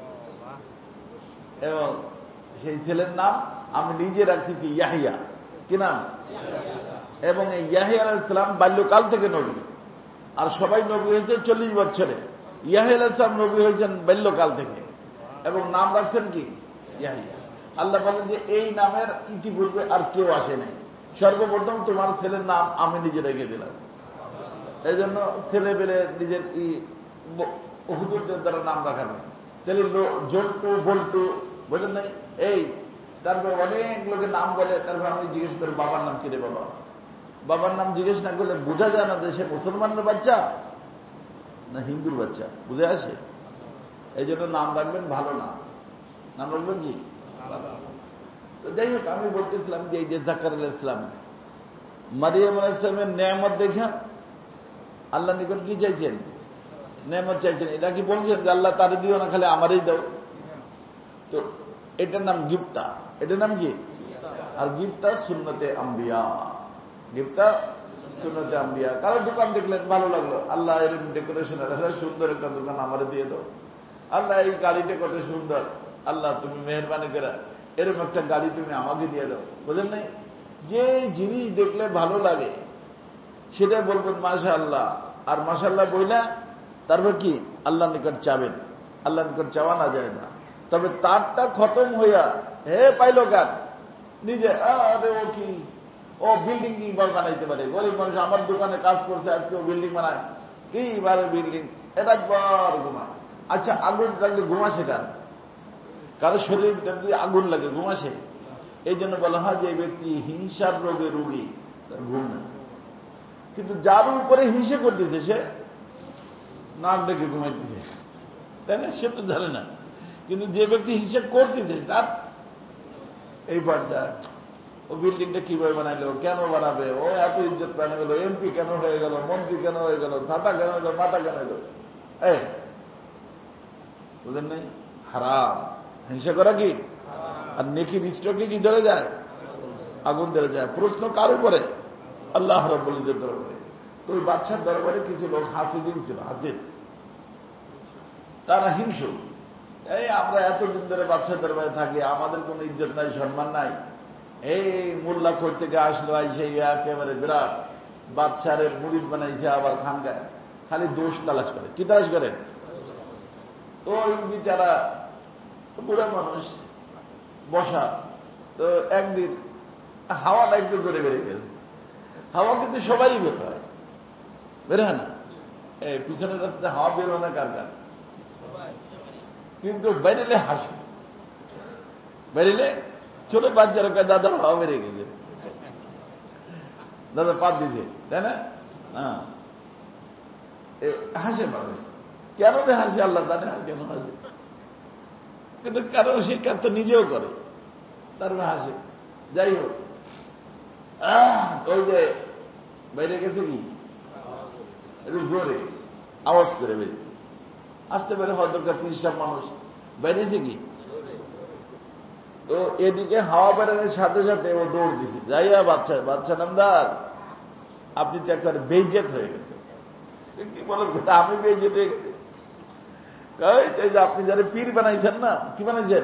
এবং সেই ছেলের নাম আমি নিজে রাখতেছি ইয়াহিয়া। কি নাম? এবং এই ইয়াহিয়া আলাইহিস সালাম বাল্যকাল থেকে নবী, আর সবাই নবী হয়েছে 40 বছরে। ইয়াহিয়া আলাইহিস সালাম নবী হয়েছেন বাল্যকাল থেকে, এবং নাম রাখছেন কি? ইয়াহিয়া। আল্লাহ বলেন যে এই নামের ইতিপূর্বে আর কেউ আসে নাই, সর্বপ্রথম তোমার ছেলের নাম আমি নিজে রেখে দিলাম। এই জন্য ছেলে পেলে নিজের হুজুরদের দ্বারা নাম রাখাবে, তাহলে জন্টু বল্টু বলেন নাই এই, তারপর অনেক লোকের নাম বলে, তারপর আমি জিজ্ঞেস করি বাবার নাম কি রে বাবা? বাবার নাম জিজ্ঞেস না করলে বোঝা যায় না দেশে মুসলমানের বাচ্চা না হিন্দুর বাচ্চা, বুঝে আসে। এই জন্য নাম রাখবেন ভালো না, নাম রাখবেন কি? তো যাই হোক, আমি বলতেছিলাম যে এই যে জাকারিয়া ইসলাম মারিয়াম আলাইহিস সালামের নেয়ামত দেখা আল্লাহ নিকট কি চাইছেন? নেয়ামত চাইছেন। এটা কি বলছেন যে আল্লাহ তারে দিও না, খালি আমারই দাও? তো এটার নাম গিফতা। এটার নাম কি? আর গিফতা সুন্নতে আম্বিয়া, গিফতা সুন্নতে আম্বিয়া। কারো দোকান দেখলেন ভালো লাগলো, আল্লাহ এরকম ডেকোরেশন সুন্দর একটা দোকান আমারে দিয়ে দাও। আল্লাহ এই গাড়িটা কত সুন্দর, আল্লাহ তুমি মেহরবানি করে এরকম একটা গাড়ি তুমি আমাকে দিয়ে দাও। বুঝলেন নাই? যে জিনিস দেখলে ভালো লাগে সেটাই বলবেন মাশাআল্লাহ। আর মাশাআল্লাহ বইলা তারপর কি আল্লাহ নিকট চাবেন। আল্লাহ নিকট চাওয়া না যায় না, তবে তারটা খতম হইয়া হে পাইল কার নিজে আরে ও কি, ও বিল্ডিং বানাইতে পারে, গরিব মানুষ আমার দোকানে কাজ করছে, আজকে ও বিল্ডিং বানায়, কি বারে বিল্ডিং, এটা একবার ঘুমায়। আচ্ছা আগুন লাগলে ঘুমাসে কার? কারো শরীর যদি আগুন লাগে ঘুমাসে। এই জন্য বলা হয় যে এই ব্যক্তি হিংসার রোগে রোগী, তার ঘুম না। কিন্তু যার উপরে হিংসা করতেছে সে নাক ডেকে ঘুমাইতেছে, তাই না? সে তো জানে না। কিন্তু যে ব্যক্তি হিংসা করতেছে তার এই বার্তা, ও বিল্ডিংটা কিভাবে বানাইলো, কেন বানাবে, ও এত ইজ্জত কেন গেল, এমপি কেন হয়ে গেল, মন্ত্রী কেন হয়ে গেল, ছাতা কেন হয়ে গেল, মাথা কেন হয়ে গেল, এই বুঝলেন নাই? হারাম। হিংসা করা কি? আর নেকির স্টকে কি ধরে যায়? আগুন ধরে যায়। প্রশ্ন কার উপরে? আল্লাহ রাব্বুল ইজ্জতের দরবারে। তো ওই বাদশার দরবারে কিছু লোক হাসিদিন ছিল, হাসিদ, তারা হিংসু। এই আমরা এতদিন ধরে বাদশার দরবারে থাকি, আমাদের কোনো ইজ্জত নাই, সম্মান নাই, এই মোল্লা কোথ থেকে আসলো, আইসে একেবারে বিরাট বাদশারের মুরিদ বানাইছে, আবার খানগায় খালি দোষ তালাশ করে। কি তালাশ করেন? তো ওই বিচারা বুড়া মানুষ বসা, তো একদিন হাওয়াটা একটু জোরে বেড়ে গেছে। হাওয়া কিন্তু সবাই বের হয়, বের হয় না? এই পিছনের রাস্তায় হাওয়া বের হয় না কার কার? কিন্তু বেরেলে হাসি, বেরেলে ছোট বাচ্চারা কয় দাদা হাওয়া বেড়ে গেছে, দাদা পাত দিছে, তাই না? হ্যাঁ, হাসে মানুষ। কেন যে হাসে আল্লাহ জানে, আর কেন হাসে। কিন্তু কারণ সে কাজ তো নিজেও করে, তারপরে হাসে। যাই হোক, ওই যে বাইরে গেছে কি একটু জোরে আওয়াজ করে বেরিয়েছে, আসতে পারে হয়তো পিসাব মানুষ বেরিয়েছে কি। তো এদিকে হাওয়া বেড়ানোর সাথে সাথে ও দৌড় দিছে, যাইয়া বাচ্চা নামদার আপনি তো একবারে বেইজ্জত হয়ে গেছে। কি বলেন? আমি বেইজ্জত হয়ে গেছি? আপনি যারা পীর বানাইছেন না, কি বানাইছেন?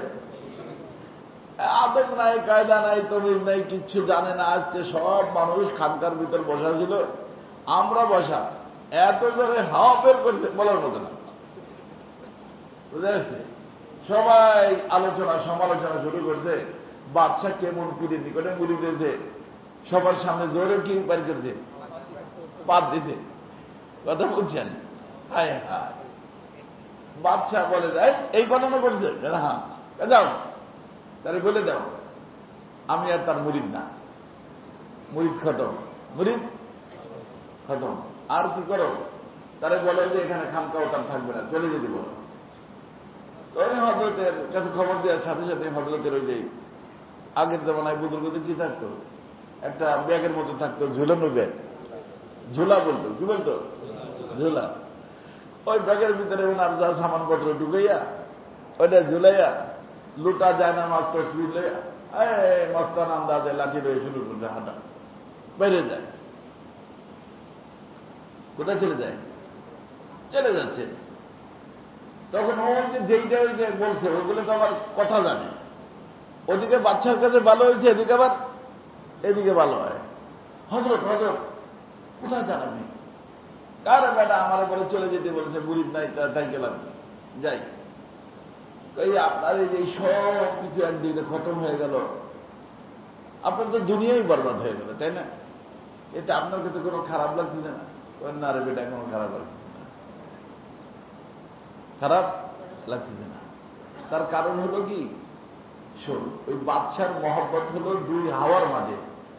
আদব নাই, কায়দা নাই, তমিজ নাই, কিচ্ছু জানে না। আজকে সব মানুষ খানকার ভিতর বসা ছিল, আমরা বসা, এত জোরে হাওয়া বের করছে বলার মতো না, বুঝে আসছে? সবাই আলোচনা সমালোচনা শুরু করছে, বাচ্চা কেমন পীরের নিকটে মুড়ি দিয়েছে, সবার সামনে জোরে কি বের করছে, পাত দিছে। কথা বলছেন? হায় হায়। বাদশাহ বলে যায় এই ঘটনা করছে, হ্যাঁ যাও তারে বলে দাও আমি আর তার মুরিদ না, মুরিদ খতম, মুরিদ খতম। আর কি করো? তারে বলে যে এখানে খানকাও তার থাকবে না, চলে যেতে বলো। তো ওই হজরতের কাছে খবর দেওয়ার সাথে সাথে হজরতের ওই যে আগের জমানায় বুজুর্গদের কি থাকতো, একটা ব্যাগের মতো থাকতো, ঝুলানো ব্যাগ, ঝোলা বলতো, কি বলতো? ঝোলা। ওই ব্যাগের ভিতরে ওনার যা সামানপত্র ঢুকাইয়া ওইটা ঝুলাইয়া লুটা যায় না, মাছ তসবির লইয়া মস্তান আন্দাজে লাঠি রয়ে শুরু করছে হাঁটা, বাইরে যায়। কোথায় চলে যায়? চলে যাচ্ছে। তখন ও যেইটা ওই যে বলছে ওগুলো তো আবার কথা জানে, ওদিকে বাচ্চার কাছে ভালো হয়েছে, এদিকে আবার এদিকে ভালো হয়। হজরত হজরত কোথায় যান আপনি? কারে বেটা আমার বলে চলে যেতে বলছে, মুরিদ নাই তাই গেলাম, যাই। এই আপনার এই সব কিছু একদিকে খতম হয়ে গেল, আপনার তো দুনিয়াই বরবাদ হয়ে গেল, তাই না? এতে আপনার কাছে কোনো খারাপ লাগতেছে না? না রে বেটা, কোনো খারাপ লাগতেছে না, খারাপ লাগতেছে না। তার কারণ হলো কি, শোন, ওই বাদশার মহব্বত হলো দুই হাওয়ার মাঝে,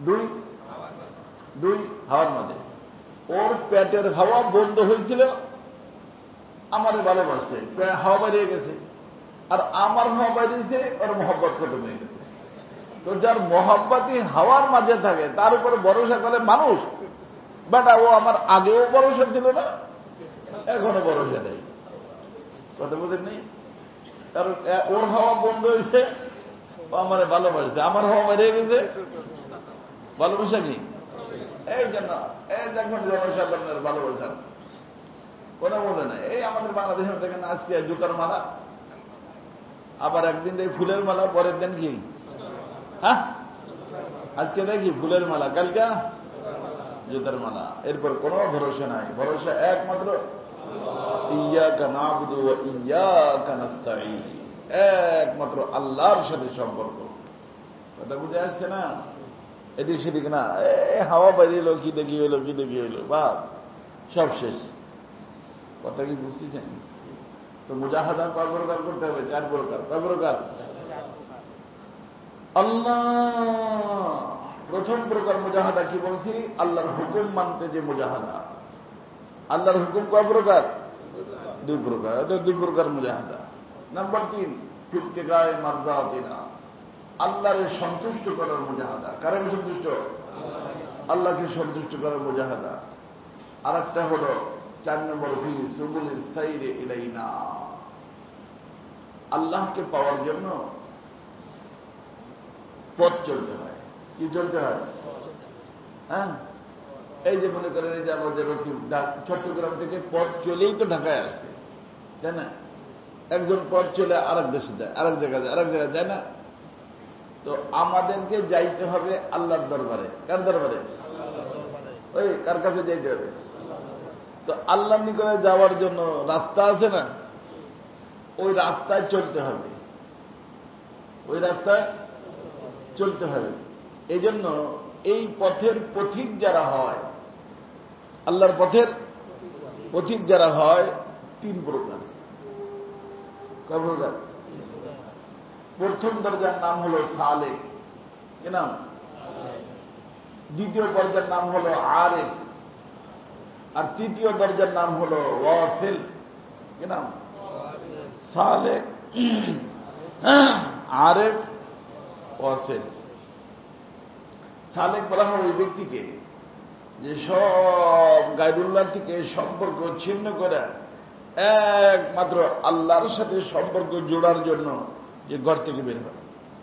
দুই হাওয়ার মাঝে। ওর পেটের হাওয়া বন্ধ হয়েছিল, আমারে ভালোবাসতে হাওয়া বেরিয়ে গেছে, আর আমার হাওয়া বেরিয়েছে, ওর মহব্বত খতম হয়ে গেছে। তো যার মহব্বতই হাওয়ার মাঝে থাকে তার উপরে ভরসা করে মানুষ, বেটা ও আমার আগেও ভরসা ছিল না, এখনো ভরসা নেই। কথা বলেন নেই? কারণ ওর হাওয়া বন্ধ হয়েছে, ও আমার ভালোবাসছে, আমার হাওয়া বেরিয়ে গেছে, ভালোবাসা কি? এই জন্য এই দেখুন জনসাধারণের ভালোবাসা কথা বলে না। এই আমাদের বাংলাদেশের দেখেন আজকে জুতার মালা, আবার একদিন দেখি ফুলের মালা, পরের দিন কি? হ্যাঁ, আজকে দেখি ফুলের মালা, কালকে জুতার মালা, এরপর কোনো ভরসা নাই। ভরসা একমাত্র ইয়্যাকা না'বুদু ওয়া ইয়্যাকা নাস্তাঈন, একমাত্র আল্লাহর সাথে সম্পর্ক। কথা বুঝে আসছে না? এদিক সেদিক না, হাওয়া বেরিয়ে কি দেখি হইল, কি দেখি হইল, বাস সব শেষ। কথা কি বুঝতেছেন? তো মুজাহাদা কয় প্রকার করতে হবে? 4 প্রকার। কয় প্রকার? আল্লাহ প্রথম প্রকার মুজাহাদা কি বলছি? আল্লাহর হুকুম মানতে যে মুজাহাদা। আল্লাহর হুকুম কয় প্রকার? 2 প্রকার। 2 প্রকার মুজাহাদা। নাম্বার 3, ফিত্তিকায়ে মারদাতিনা, আল্লাহরে সন্তুষ্ট করার মুজাহাদা। কারণ সন্তুষ্ট? আল্লাহকে সন্তুষ্ট করার মুজাহাদা। আর একটা হল 4 নম্বর, ফি সুবুলিস সাইরি ইলাইনা, আল্লাহকে পাওয়ার জন্য পথ চলতে হয়। কি চলতে হয়? হ্যাঁ, এই যে মনে করেন, এই যে আমাদের রকিব চট্টগ্রাম থেকে পথ চলেই তো ঢাকায় আসছে, তাই না? একজন পথ চলে আরেক দেশে যায়, আরেক জায়গায় যায়, আরেক জায়গায় যায় না? তো আমাদেরকে যাইতে হবে আল্লাহর দরবারে। কার দরবারে? ওই কার কাছে যাইতে হবে? তো আল্লাহর নিকটে যাওয়ার জন্য রাস্তা আছে না? ওই রাস্তায় চলতে হবে, ওই রাস্তায় চলতে হবে। এই জন্য এই পথের পথিক যারা হয়, আল্লাহর পথের পথিক যারা হয়, 3 প্রকার। কয় প্রকার? প্রথম দরজার নাম হলো সালেক, কি নাম? দ্বিতীয় দরজার নাম হলো আরেফ, আর তৃতীয় দরজার নাম হলো ওয়াসিল, কি নাম? সালেক, আরেফ, ওয়াসিল। সালেক বলা হয় ওই ব্যক্তিকে যে সব গায়রুল্লাহ থেকে সম্পর্ক ছিন্ন করে একমাত্র আল্লাহর সাথে সম্পর্ক জোড়ার জন্য যে ঘর থেকে বের হয়।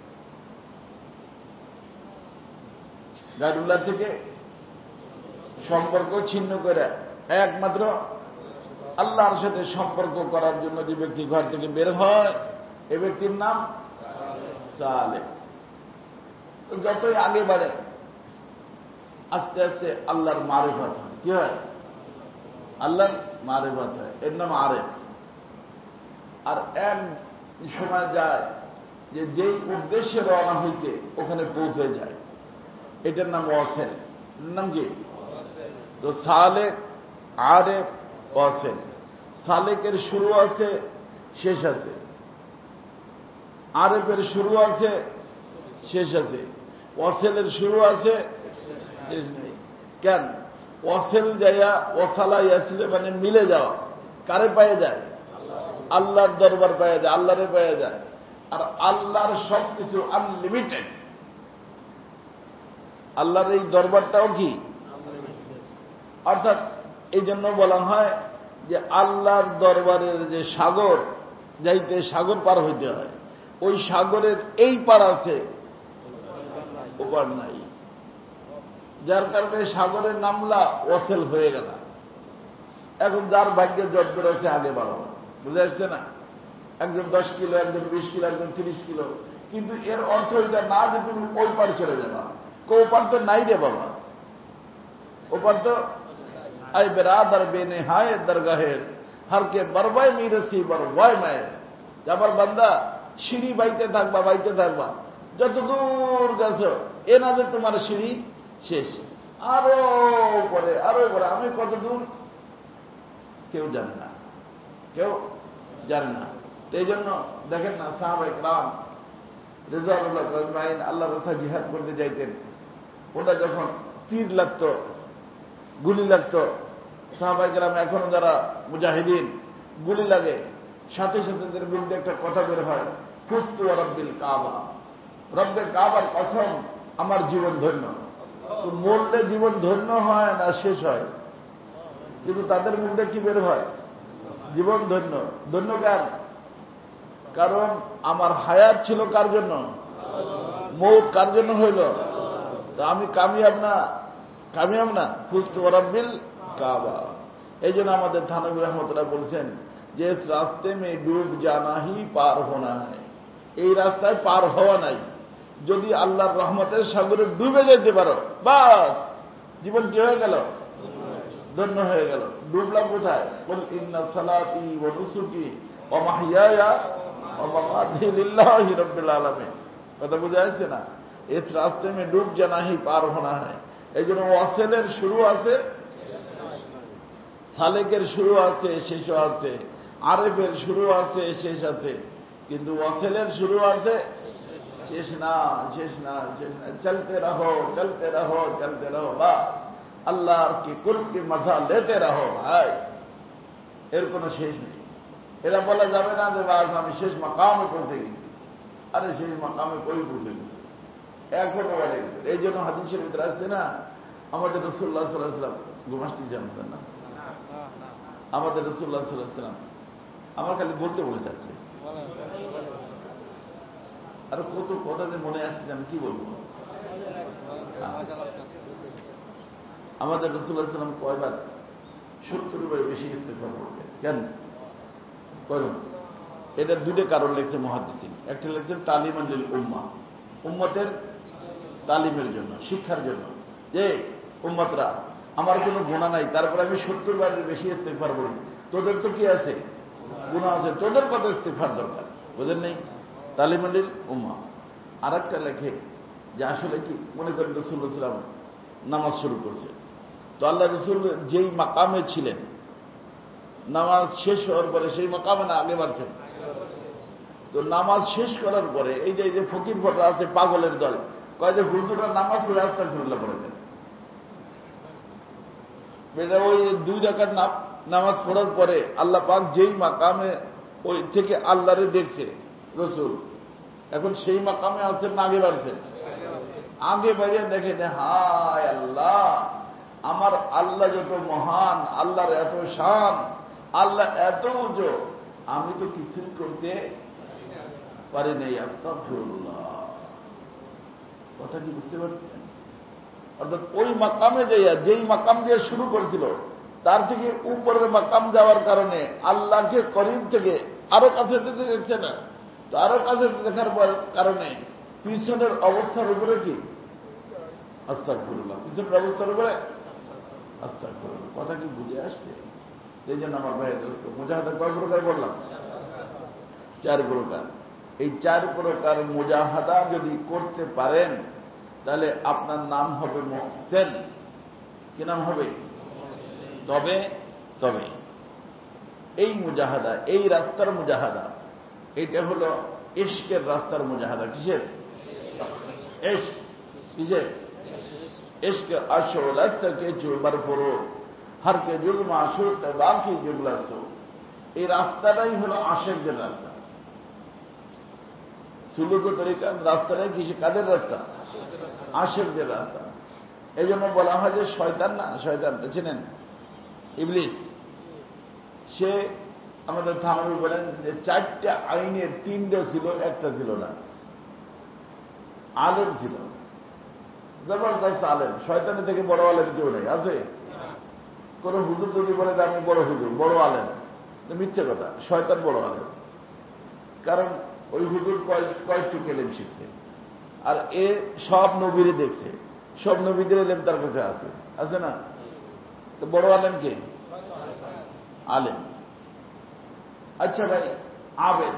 গায়রুল্লাহ থেকে সম্পর্ক ছিন্ন করে একমাত্র আল্লাহর সাথে সম্পর্ক করার জন্য যে ব্যক্তি ঘর থেকে বের হয়, এ ব্যক্তির নাম সালেক। যতই আগে বাড়ে আস্তে আস্তে আল্লাহর মারিফত হয়। কি হয়? আল্লাহর মারিফত হয়, এর নাম আরেফ। আর এক সময় যায় যে যেই উদ্দেশ্যে রওনা হয়েছে ওখানে পৌঁছে যায়, এটার নাম ওয়াসিল। নাম কি? তো সালেক, আরেফ, ওয়াসিল। সালেকের শুরু আছে, শেষ আছে। আরেফের শুরু আছে, শেষ আছে। ওয়াসিলের শুরু আছে, শেষ নেই। কেন? ওয়াসিল যাইয়া ওয়াসালা ইয়াসিলে মানে মিলে যাওয়া। কারে পায়ে যায়? আল্লাহর দরবার পায়ে যায়, আল্লাহরে পায়ে যায়। আর আল্লাহর সবকিছু আনলিমিটেড। আল্লাহর এই দরবারটাও কি? অর্থাৎ এই জন্য বলা হয় যে আল্লাহর দরবারের যে সাগর, যাইতে সাগর পার হইতে হয়, ওই সাগরের এই পার আছে, ওপার নাই। যার কারণে সাগরের নামলা ওয়াসিল হয়ে গেল। এখন যার ভাগ্যে জট বেরোচ্ছে আগে বাড়াবো, বুঝে আসছে না? একজন 10 কিলো, একজন 20 কিলো, একজন 30 কিলো, কিন্তু এর অর্থ এটা না যে তুমি ওই পার চলে যাবা। ওপার তো নাই রে বাবা, ওপার তো আই বেরাদার বেনে হায় দরগাহে হর কে বরবায় মিরসি বরবায় মায়। আমার বান্দা সিঁড়ি বাইতে থাকবা, বাইতে থাকবা, যত দূর গেছ এ না যে তোমার সিঁড়ি শেষ, আরো পরে, আরো পরে। আমি কত দূর কেউ জানে না, কেউ জানে না। এই জন্য দেখেন না, সাহাবায়ে কেরাম রিজওয়ানুল্লাহ আজমাইন আল্লাহ রাস্তায় জিহাদ করতে যাইতেন, ওটা যখন তীর লাগতো, গুলি লাগতো, সাহাবায়ে কেরাম এখনো যারা মুজাহিদিন, গুলি লাগে, সাথে সাথে তাদের বিরুদ্ধে একটা কথা বের হয়, ফুস্তু রব্বিল কাবা, রব্বে কাবার কসম আমার জীবন ধন্য। তো মরলে জীবন ধন্য হয় না শেষ হয়, কিন্তু তাদের মধ্যে কি বের হয়? জীবন ধন্য। ধন্য কার? কারণ আমার হায়াত ছিল কার জন্য? মৌত কার জন্য হইল? তা আমি কামিয়াব না, কামিয়াব না, ফুস্তু রব্বিল কাবা। এই জন্য আমাদের থানভী রহমতুল্লাহ বলছেন যে ইস রাস্তে মে ডুব জানা হি পার হোনা হয়, এই রাস্তায় পার হওয়া নাই। যদি আল্লাহর রহমতের সাগরে ডুবে যেতে পারো, বাস জীবন কি হয়ে গেল? ধন্য হয়ে গেল। ডুবলাম কোথায়? কুল ইন্না সালাতি ওয়া নুসুকি ওয়া মাহইয়ায়া ওয়া মামাতি লিল্লাহি রাব্বিল আলামিন। কথা বুঝা যাচ্ছে না? ইস রাস্তে মে ডুব জানা হি পার হোনা হয়। এই জন্য ওয়াসেলের শুরু আছে, সালেকের শুরু আছে, শেষও আছে, আরেফের শুরু আছে, শেষ আছে, কিন্তু ওয়াসেলের শুরু আছে, শেষ না, শেষ না, শেষ না। চলতে রহো, চলতে রহো, চলতে রহো, বা আল্লাহর কি কুরব কি মজা লেতে রহো ভাই, এর কোনো শেষ নেই। এরা বলা যাবে না যে বাস আমি শেষ মাকামে পৌঁছে গেছি। আরে শেষ মাকামে কই পৌঁছে গেছে, এখনো বলে। এই জন্য হাদিসের ভিতরে আসছে না, আমাদের রাসূলুল্লাহ সাল্লাল্লাহু আলাইহি ওয়াসাল্লাম ঘুমাসটি জানতেন না। আমাদের রাসূলুল্লাহ সাল্লাল্লাহু আলাইহি ওয়াসাল্লাম, আমার খালি বলতে বলে যাচ্ছে, আর কত কথা যে মনে আসছে আমি কি বলবো। আমাদের রাসূলুল্লাহ সাল্লাল্লাহু আলাইহি ওয়াসাল্লাম কয়বার 70 বার বেশি ইস্তেগফার করতেন। কেন করুন? এটা দুটো কারণ লেখছে মুহাদ্দিসিন। একটা লেখছেন তালিমান লিল উম্মাহ, উম্মতের তালিমের জন্য, শিক্ষার জন্য, যে উম্মতরা আমার কোনো গুনাহ নাই, তারপরে আমি 70 বার বেশি ইস্তেগফার করি, তোদের তো কি আছে? গুনাহ আছে, তোদের কত ইস্তেগফার দরকার, বুঝেন নেই? তালিমান লিল উম্মাহ। আর একটা লেখে যে আসলে কি মনে করেন রাসূলুল্লাহ সাল্লাল্লাহু আলাইহি ওয়াসাল্লাম নামাজ শুরু করছে, তো আল্লাহ রাসূল যেই মাকামে ছিলেন, নামাজ শেষ হওয়ার পরে সেই মাকামে না আগে বাড়ছেন। তো নামাজ শেষ করার পরে এই যে ফকির ফকরা আছে, পাগলের দল, কয় যে হুজুররা নামাজ পড়ে আস্তাগফিরুল্লাহ পড়ে দেন। ওই 2 রাকাত নামাজ পড়ার পরে আল্লাহ পাক যেই মাকামে ওই থেকে আল্লাহরে দেখছে রাসূল, এখন সেই মাকামে আছেন না আগে বাড়ছেন? আগে বাড়িয়ে দেখে যে হায় আল্লাহ, আমার আল্লাহ যত মহান, আল্লাহর এত শান, আল্লাহ এত উঁচু, আমি তো কিছুই করতে পারি নাই, আস্তাগফিরুল্লাহ। কথা কি বুঝতে পারছেন? অর্থাৎ ওই মাকামে যাইয়া, যেই মাকাম দিয়ে শুরু করেছিল, তার থেকে উপরের মাকাম যাওয়ার কারণে আল্লাহকে করিব থেকে আরো কাছে যেতে দেখছে না, তো আরো কাছে দেখার কারণে পিছনের অবস্থার উপরে কি আস্তাগফিরুল্লাহ, পিছনের অবস্থার উপরে আস্তাগফিরুল্লাহ। কথা কি বুঝে আসছে? এই জন্য আমার ভাই দোস্ত, মুজাহাদা কয় প্রকার বললাম? 4 প্রকার। এই 4 প্রকার মুজাহাদা যদি করতে পারেন, তাহলে আপনার নাম হবে মুহসিন। কি নাম হবে? তবে তবে এই মুজাহাদা, এই রাস্তার মুজাহাদা, এটা হলো ইশকের রাস্তার মুজাহাদা। কিসের? ইশক। কিসের? इश्क अशोलस्त के चुबर पुरो हर के जुग माशूक बाकी जुगलसो। এই রাস্তাটাই হলো আশেকদের রাস্তা। সুলুক তরিকার রাস্তাটাই কিসে? কাদের রাস্তা? আশেকদের রাস্তা। এই জন্য বলা হয় যে শয়তান না, শয়তান চিনেন? ইবলিস। সে আমাদের থানভী বলেন যে 4টে আইনের 3টে ছিল, একটা ছিল না। আলেম ছিল, জবরদস্ত আলেম, শয়তানের থেকে বড় আলেম কেউ নেই, আছে? কোন হুজুর যদি বলে যে আমি বড় হুজুর, বড় আলেম, তো মিথ্যে কথা, শয়তান বড় আলেম। কারণ ওই হুজুর কয়েকটি এলেম শিখছে, আর এ সব নবীরে দেখছে, সব নবীদের এলেম তার কাছে আছে না? তো বড় আলেম কে? আলেম। আচ্ছা ভাই, আবেদ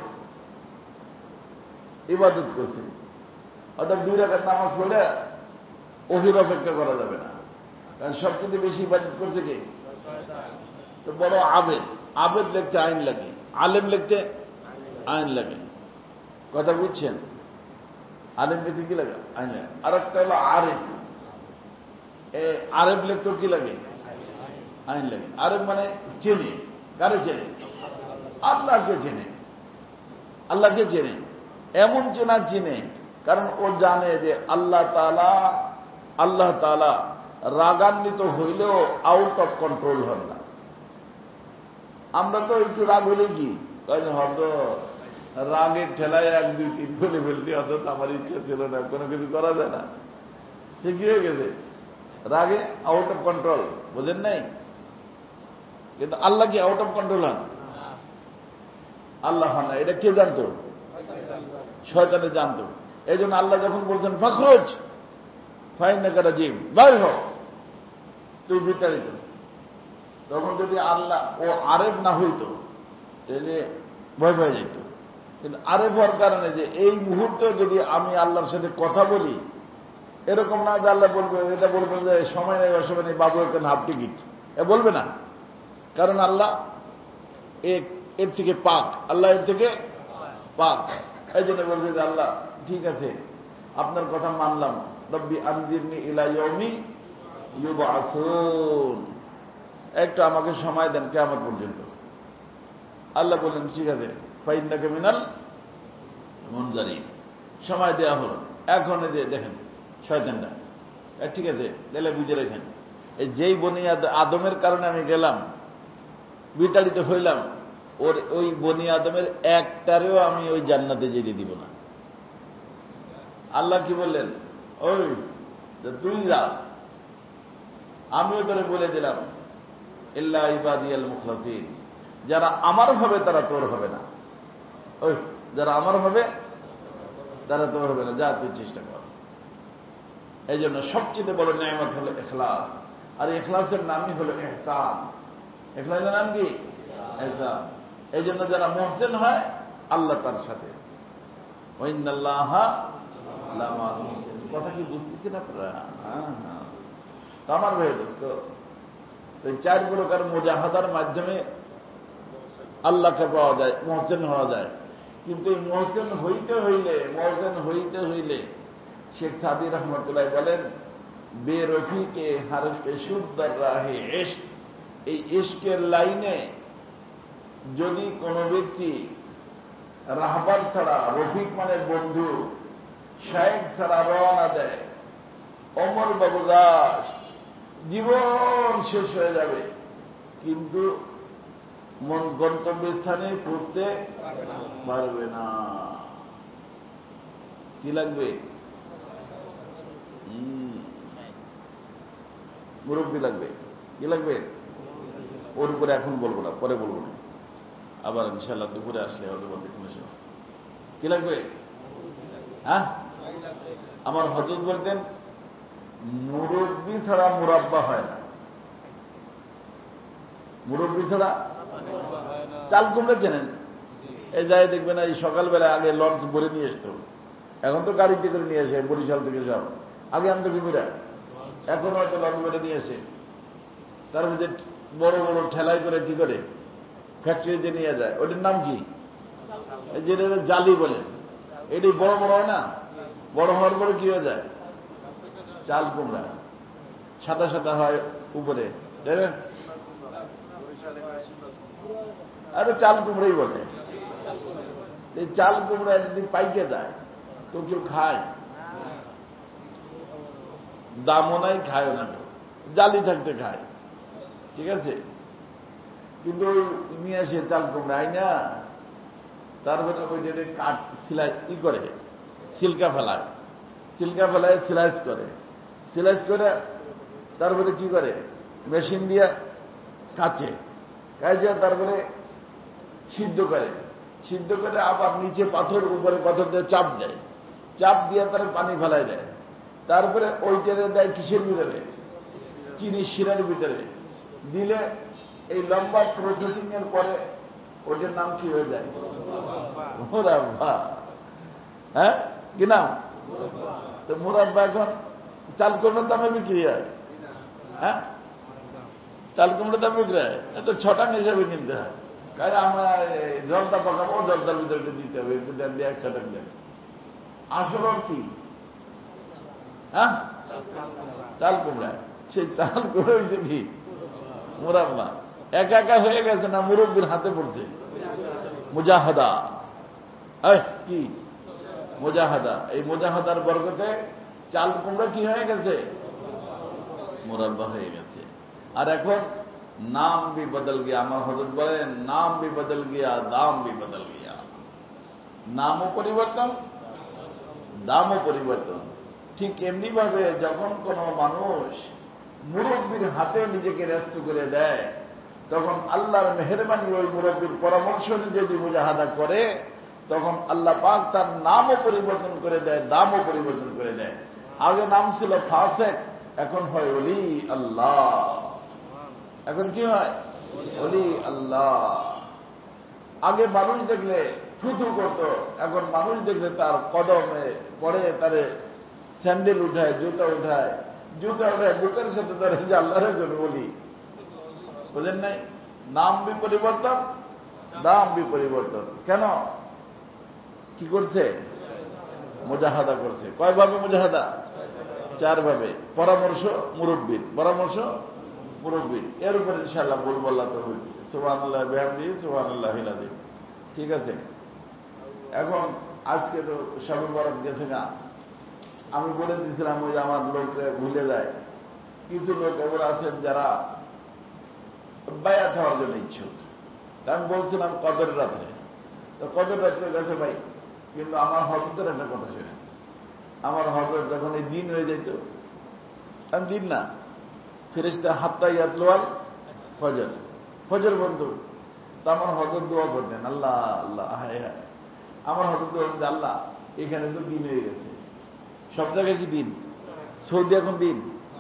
ইবাদত করছে, অর্থাৎ 2 রাকাত নামাজ পড়লে ওহির অপেক্ষা করা যাবে না, কারণ সবচেয়ে বেশি ইবাদত করছে কে? তো বড় আবেদ। আবেদ লিখতে আইন লাগে, আলেম লিখতে আইন লাগে। কথা বুঝছেন? আলেম লিখতে কি লাগে? আইন লাগে। আর একটা হলো আরেফ। আরেফ লিখতেও কি লাগে? আইন লাগে। আরেফ মানে চেনে। কারে চেনে? আল্লাহকে চেনে। আল্লাহকে চেনে, এমন চেনা চিনে, কারণ ও জানে যে আল্লাহ তাআলা রাগান্বিত হইলেও আউট অফ কন্ট্রোল হন না। আমরা তো একটু রাগ হলে কি হয়তো রাগের ঠেলায় 1, 2, 3 বলে ফেলছি, অথচ আমার ইচ্ছা ছিল না, কোনো কিছু করা যায় না, সে কি হয়ে গেছে? রাগে আউট অফ কন্ট্রোল, বোঝেন নাই? কিন্তু আল্লাহ কি আউট অফ কন্ট্রোল হন? আল্লাহ হন না। এটা কে জানতো? শয়তানে জানতো। এই জন্য আল্লাহ যখন বলছেন ফখরুজ ফাইন্নাকা রাজিম, বাইর হও, তুই বিতাড়িত, তখন যদি আল্লাহ ও আরেফ না হইতো তাহলে ভয় পেয়ে যেত। কিন্তু আরেফ হওয়ার কারণে যে এই মুহূর্তে যদি আমি আল্লাহর সাথে কথা বলি, এরকম না যে আল্লাহ বলবে, এটা বলবেন যে সময় নেই অসময় নেই, বাবু একটা হাফ টিকিট, এ বলবে না, কারণ আল্লাহ এর থেকে পাক, আল্লাহ এর থেকে পাক। এই জন্য বলছে যে আল্লাহ ঠিক আছে, আপনার কথা মানলাম, রব্বি আনজিরনি ইলা ইয়াউমি ইউবআসুন, একটু আমাকে সময় দেন কিয়ামত পর্যন্ত। আল্লাহ বললেন ঠিক আছে, ফাইন্নাকা মিনাল মুনজারিন, সময় দেওয়া হলো। এখন দেখেন শয়তানটা, ঠিক আছে তাহলে বুঝে রেখেন, এই যেই বনি আদমের কারণে আমি গেলাম, বিতাড়িত হইলাম, ওই বনি আদমের একটারেও আমি ওই জান্নাতে যেতে দিব না। আল্লাহ কি বললেন? ওই তুই যা, আমিও তোরে বলে দিলাম ইল্লা ইবাদিয়াল মুখলাসিন, যারা আমার হবে তারা তোর হবে না। ওই যারা আমার হবে তারা তোর হবে না, যা তুই চেষ্টা কর। এই জন্য সবচেয়ে বড় নিয়ামত হলো ইখলাস, আর ইখলাসের নামই হলো ইহসান। ইখলাসের নাম কি? ইহসান। এই জন্য যারা মুহসিন হয় আল্লাহ তার সাথে, ওয়াইন্নাল্লাহা লামাল মুহসিন। কথা কি বুঝতেছেন আপনারা? হ্যাঁ। তো আমার ভাই দোস্ত, তো 4 প্রকার মুজাহাদার মাধ্যমে আল্লাহকে পাওয়া যায়, মুহসিন হওয়া যায়। কিন্তু এই মুহসিন হইতে হইলে শেখ সাদি রহমতুল্লাহ বলেন, বেরফিকে হারফে শুদ্দার রাহে ইশক, এই ইশকের লাইনে যদি কোন ব্যক্তি রাহবার ছাড়া, রফিক মানে বন্ধু, শায়েখ ছাড়া রওনা দেয়, অমর বাবু দাস জীবন শেষ হয়ে যাবে, কিন্তু মন গন্তব্যস্থানে পৌঁছতে পারবে না। কি লাগবে? মুরব্বী লাগবে। কি লাগবে? ওর উপরে এখন বলবো না, পরে বলবো না, আবার ইনশাল্লাহ দুপুরে আসলে হয়তো বলতে কোনো সময়। কি লাগবে? হ্যাঁ, আমার হযরত বলতেন মুরব্বী ছাড়া মুরাব্বা হয় না। মুরব্বী ছাড়া চাল কুমড়া চেনেন? এই যাই দেখবেন এই সকালবেলা আগে লঞ্চ ভরে নিয়ে আসতো, এখন তো গাড়িতে করে নিয়ে আসে বরিশাল থেকে সব। আগে আনতো কুমিরা, এখন হয়তো লঞ্চ ভরে নিয়ে আসে, তার মধ্যে বড় বড় ঠেলাই করে কি করে ফ্যাক্টরিতে নিয়ে যায়। ওটার নাম কি? যেটা জালি বলে। এটি বড় বড় হয় না, বড় হওয়ার পরে কি হয়ে যায়? চাল কুমড়া, সাদা সাদা হয় উপরে, দেখবেন? আরে চাল কুমড়াই বলে। এই চাল কুমড়া যদি পাইকে যায় তো কেউ খায়? দামও নাই, খায়ও না, জালি থাকতে খায়, ঠিক আছে। কিন্তু নিয়ে আসে চাল কুমড়া আই না, তারপরে ওই কাঠ সিলাই করে, সিল্কা ফেলায় সিলাইস করে তারপরে কি করে? মেশিন দিয়ে কাছে কাছে তারপরে সিদ্ধ করে আবার নিচে পাথর উপরে পাথর দিয়ে চাপ দেয়, চাপ দিয়ে তারা পানি ফেলায় দেয়, তারপরে ওইটারে দেয় কিসের ভিতরে, চিনির শিরার ভিতরে দিলে এই লম্বা প্রসেসিং এর পরে ওটার নাম কি হয়ে যায়, মুরাব্বা। হ্যাঁ কি নাম? তো মুরাব্বা এখন চাল কুমড়োর দামে বিক্রি হয়। হ্যাঁ চাল কুমড়োর দামে বিক্রি হয়, এটা ছটাং হিসাবে কিনতে হয়। কারণ আমরা জলদা পাকাবো, জলদার ভিতরে দিতে হবে, এক ছটাং দেন। আসল কি? হ্যাঁ চাল কুমড়া, সেই চাল কুমড়া হয়েছে কি মুরাব্বা। একা একা হয়ে গেছে না, মুরব্বীর হাতে পড়ছে। মুজাহাদা কি মুজাহাদা, এই মুজাহাদার বরকতে চাল কুমড়া কি হয়ে গেছে, মুরাব্বা হয়ে গেছে। আর এখন নাম भी बदल गया, আমার হযরত বলেন নাম भी बदल गया, দাম भी बदल गया। নামও পরিবর্তন, দামও পরিবর্তন। ঠিক এমনি ভাবে যখন কোন মানুষ মুরব্বীর হাতে নিজেকে ন্যস্ত করে দেয়, তখন আল্লাহর মেহেরবানি ওই মুরব্বীর পরামর্শ যদি মুজাহাদা করে, তখন আল্লাহ পাক তার নামও পরিবর্তন করে দেয়, দামও পরিবর্তন করে দেয়। আগে নাম ছিল ফাসেক, এখন হয় ওলি আল্লাহ। এখন কি হয়, ওলি আল্লাহ। আগে মানুষ দেখলে থুথু করত, এখন মানুষ দেখলে তার কদমে পড়ে, তারে স্যান্ডেল উঠায়, জুতা উঠায়, বুকের সাথে তার যে আল্লাহর জন্য বলি। বুঝেন নাই? নাম भी পরিবর্তন, দাম भी পরিবর্তন। কেন? কি করছে? মুজাহাদা করছে। কয়ভাবে মুজাহাদা? 4 ভাবে। পরামর্শ মুরব্বীর, পরামর্শ মুরব্বীর। এর উপর ইনশাআল্লাহ বলবো আল্লাহ তৌফিক দিতে। সুবহানাল্লাহ বিহামদিহি সুবহানাল্লাহিল আযীম। ঠিক আছে? এখন আজকে তো শবে বরাত গেছে না, আমি বলে দিয়েছিলাম ওই আমার লোকরা ভুলে যায়। কিছু লোক এবার আছেন যারা বায়াত হওয়ার জন্য ইচ্ছুক। তা আমি বলছিলাম কদর রাত্রে, তো কদর রাত্রে গেছে ভাই, কিন্তু আমার হযরতের একটা কথা শুনেন। আমার হযরত যখন এই দিন হয়ে যেত, কারণ দিন না, ফেরেশতা হাত্তা ইয়াতলুয়াল ফজর, ফজর বন্ধু, তো আমার হযরত দোয়া করতেন, আল্লাহ আল্লাহ, হায় হায়। আমার হযরত দোয়া করতেন, আল্লাহ এখানে তো দিন হয়ে গেছে, সব জায়গায় কি দিন? সৌদি এখন দিন?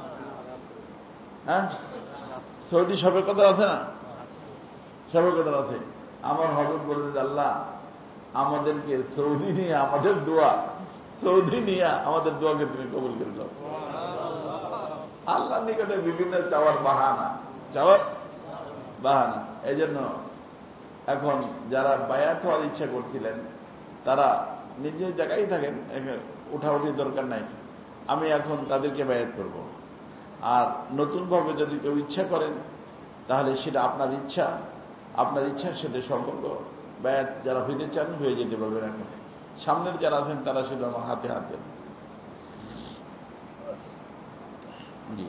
হ্যাঁ সৌদি সবের কথা আছে না? সবের কথা আছে। আমার হযরত বলতেন, আল্লাহ আমাদেরকে সৌদি নিয়ে আমাদের দোয়া, সৌদি নিয়ে আমাদের দোয়াকে তুমি কবুল করে দাও। আল্লাহর নিকটে বিভিন্ন চাওয়ার বাহানা, চাওয়ার বাহানা। এই জন্য এখন যারা বায়াত হওয়ার ইচ্ছা করছিলেন, তারা নিজের জায়গায় থাকেন, উঠাউঠির দরকার নাই। আমি এখন তাদেরকে বায়াত করব। আর নতুনভাবে যদি কেউ ইচ্ছা করেন, তাহলে সেটা আপনার ইচ্ছা, আপনার ইচ্ছার সাথে সম্পর্ক। বায়াত যারা হইতে চান হয়ে যেতে পারবেন। এখন সামনের যারা আছেন তারা শুধু আমার হাতে হাতে। জি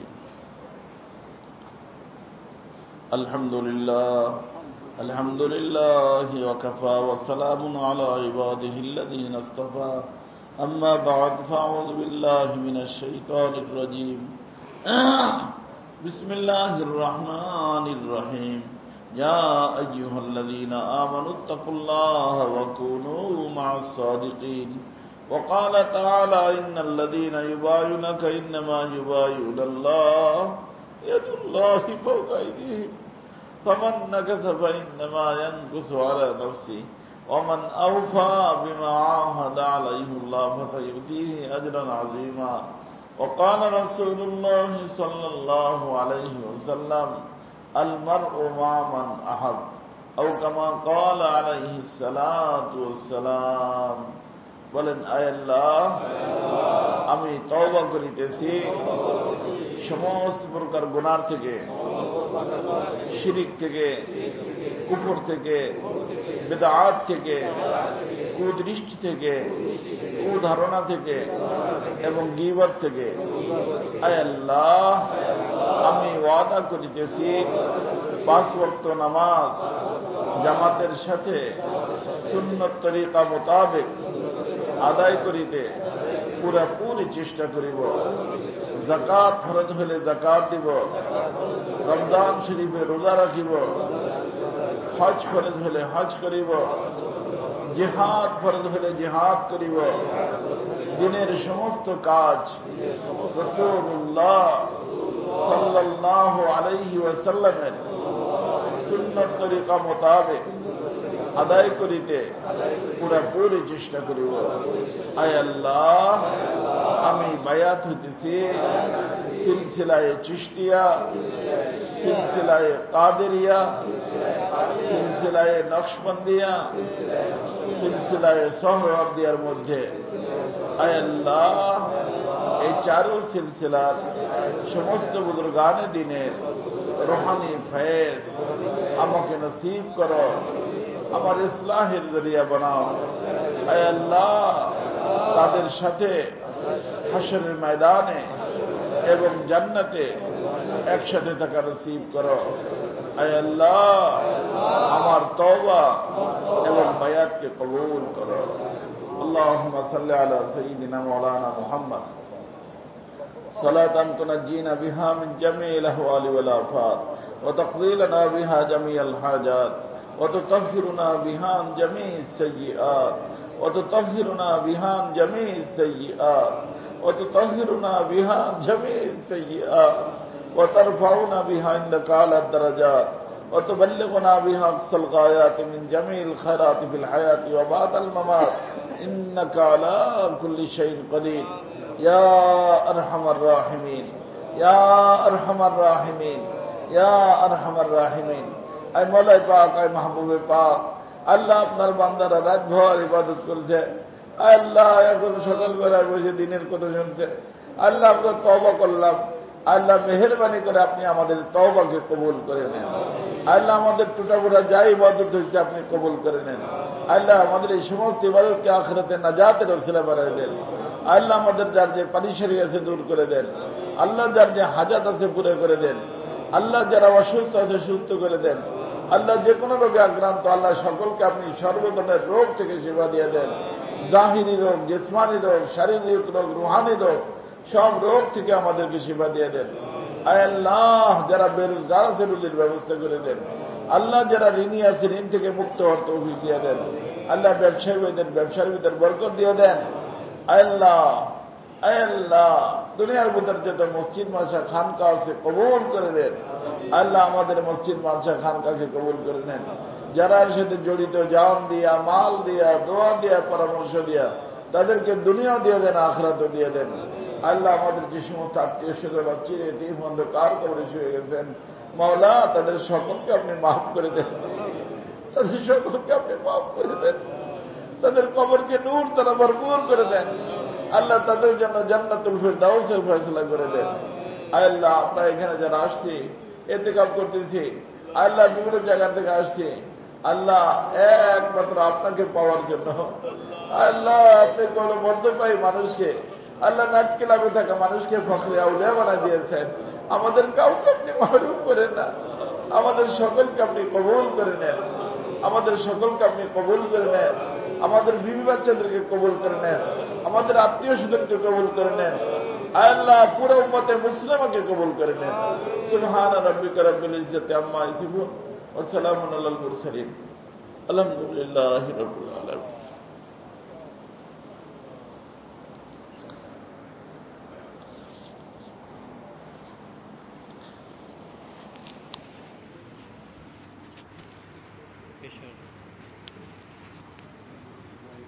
আলহামদুলিল্লাহ, আলহামদুলিল্লাহ ওয়াকাফা ওয়া সালামুন আলা ইবাদিহিল্লাযীনা ইসতাফা। আম্মা বা'দ, ফাআউযু বিল্লাহি মিনাশ শাইতানির রাজীম। বিসমিল্লাহির রহমানির রহিম। ইয়া আইয়ুহাল্লাযীনা আমানুত্তাকুল্লাহা ওয়া কুনু মা'আস সাদিকিন। ওয়া ক্বালা তাআলা ইন্নাল্লাযীনা ইউবায়িউনাকা ইন্নামা ইউবায়িউনাল্লাহ ইয়াদুল্লাহি ফাওকা আইদিহিম ফামান নাকাসা ফাইন্নামা ইয়ানকুসু আলা নাফসিহি ওয়া মান আওফা বিমা আহাদা আলাইহিল্লাহ ফাসায়ুতিহি আজরান আযীমা। ওয়া ক্বালা রাসূলুল্লাহ সাল্লাল্লাহু আলাইহি ওয়াসাল্লাম আল মারউ মা মান আহাব আও কামা ক্বালা আলাইহিস সালাতু ওয়াস সালাম। বলেন, আয় আল্লাহ, আমি তওবা করিতেছি সমস্ত প্রকার গুনাহ থেকে, শিরিক থেকে, কুফর থেকে, বিদআত থেকে, কুদৃষ্টি থেকে, কুধারণা থেকে এবং গীবত থেকে। আয় আল্লাহ, আমি ওয়াদা করিতেছি 5 ওয়াক্ত নামাজ জামাতের সাথে সুন্নত তরিকা মোতাবেক আদায় করিতে পুরাপুরি চেষ্টা করিব। যাকাত ফরজ হলে যাকাত দিব, রমজান শরীফে রোজা রাখিব, হজ ফরজ হলে হজ করিব, জিহাদ ফরজ হলে জিহাদ করিব। দিনের সমস্ত কাজ রাসূলুল্লাহ সাল্লাল্লাহু আলাইহি ওয়াসাল্লামের সুন্নত তরিকা মোতাবেক আদায় করিতে পুরাপুরি চেষ্টা করিব। আয় আল্লাহ, আমি বায়াত হইতেছি সিলসিলায়ে চিশতিয়া, সিলসিলায়ে কাদেরিয়া, সিলসিলায়ে নকশবন্দিয়া, সিলসিলায়ে সোহরাওয়ার্দিয়ার মধ্যে। আয় আল্লাহ, এই চারো সিলসিলার সমস্ত বুজুর্গানে দিনের রুহানি ফয়েজ আমাকে নসিব করো, আমার ইসলাহের জরিয়া বানাও। আয় আল্লাহ, তাদের সাথে হাশরের ময়দানে এবং জান্নাতে একসাথে থাকা নসিব করো। আয় আল্লাহ, আমার তওবা এবং বায়াতকে কবুল করো। اللهم صل على سيدنا مولانا محمد صلاة تنجينا بها من جميع الأهوال والآفات وتقضي لنا بها جميع الحاجات وتطهرنا بها عن جميع السيئات وتطهرنا بها عن جميع السيئات وتطهرنا بها عن جميع السيئات وترفعنا بها عندك أعلى الدرجات وتبلغنا بها أقصى الغايات من جميع الخيرات في الحياة وبعد الممات إنك على كل شيء قدير يا أرحم الراحمين يا أرحم الراحمين يا أرحم الراحمين। আয় মওলা পাক, আয় মাহবুবে পাক, আল্লাহ আপনার বান্দারা রাত ভর ইবাদত করছে। আল্লাহ এখন সকালবেলায় বসে দিনের কথা শুনছে। আল্লাহ আমরা তওবা করলাম। আল্লাহ মেহেরবানি করে আপনি আমাদের তওবাকে কবুল করে নেন। আল্লাহ আমাদের টুটাফুটা যা ইবাদত হয়েছে আপনি কবুল করে নেন। আল্লাহ আমাদের এই সমস্ত ইবাদতকে আখিরাতে নাজাতের ওসিলা বানায় দেন। আল্লাহ আমাদের যার যে পারিশারি আছে দূর করে দেন। আল্লাহ যার যে হাজাত আছে পুরো করে দেন। আল্লাহ যারা অসুস্থ আছে সুস্থ করে দেন। আল্লাহ যে কোনো রোগে আক্রান্ত, আল্লাহ সকলকে আপনি সর্বধরনের রোগ থেকে সেবা দিয়ে দেন। জাহিরি রোগ, জিসমানি রোগ, শারীরিক রোগ, রুহানি রোগ, সব রোগ থেকে আমাদেরকে সেবা দিয়ে দেন। আয় আল্লাহ, যারা বেরোজগার আছে রুজির ব্যবস্থা করে দেন। আল্লাহ যারা ঋণী আছে ঋণ থেকে মুক্ত হওয়ার তৌফিক দিয়ে দেন। আল্লাহ ব্যবসায়ী ভাইদের ব্যবসার ভিতর বরকত দিয়ে দেন। আয় আল্লাহ, আয় আল্লাহ, দুনিয়ার ভিতর যত মসজিদ মাদ্রাসা খানকা আছে কবুল করে দেন। আল্লাহ আমাদের মসজিদ মাদ্রাসা খানকাকে কবুল করে নেন। যারা এর সাথে জড়িত জান দিয়া, মাল দিয়া, দোয়া দিয়া, পরামর্শ দিয়া, তাদেরকে দুনিয়া দিয়ে দেন, আখিরাতও দিয়ে দেন। আল্লাহ আমাদের যে সমস্ত আত্মীয় স্বজন চিরে তিন অন্ধকার কবরে শুয়ে গেছেন, মাওলা তাদের সকলকে আপনি মাফ করে দেন। তাদের সকলকে আপনি মাফ করে দেন। তাদের কবরকে নূর তারা ভরপুর করে দেন। আল্লাহ তাদের জন্য জান্নাতুল ফিরদাউসের ফয়সালা করে দেন। আল্লাহ আমরা এখানে যারা আসছি, ইতিকাফ করতেছি, আল্লাহ বিভিন্ন জায়গা থেকে আসছি, আল্লাহ একমাত্র আপনাকে পাওয়ার জন্য। আল্লাহ আপনি কোন মধ্যপায়ী মানুষকে, আল্লাহ নাটকে লাভে থাকা মানুষকে ফখরে আউলিয়া বানা দিয়েছেন। আমাদের কাউকে আপনি মাহরুম করেন না। আমাদের সকলকে আপনি কবুল করে নেন। আমাদের সকলকে আপনি কবুল করে নেন। আমাদের বিবি বাচ্চাদেরকে কবুল করে নেন। আমাদের আত্মীয় স্বজনকে কবুল করে নেন। আল্লাহ পুরো উম্মতে মুসলিমাকে কবুল করে নেন। সুবহান রাব্বিকা রাব্বিল ইজ্জাতি আম্মা ইয়াসিফুন ওয়া সালামুন আলাল মুরসালিন আলহামদুলিল্লাহি রাব্বিল আলামিন।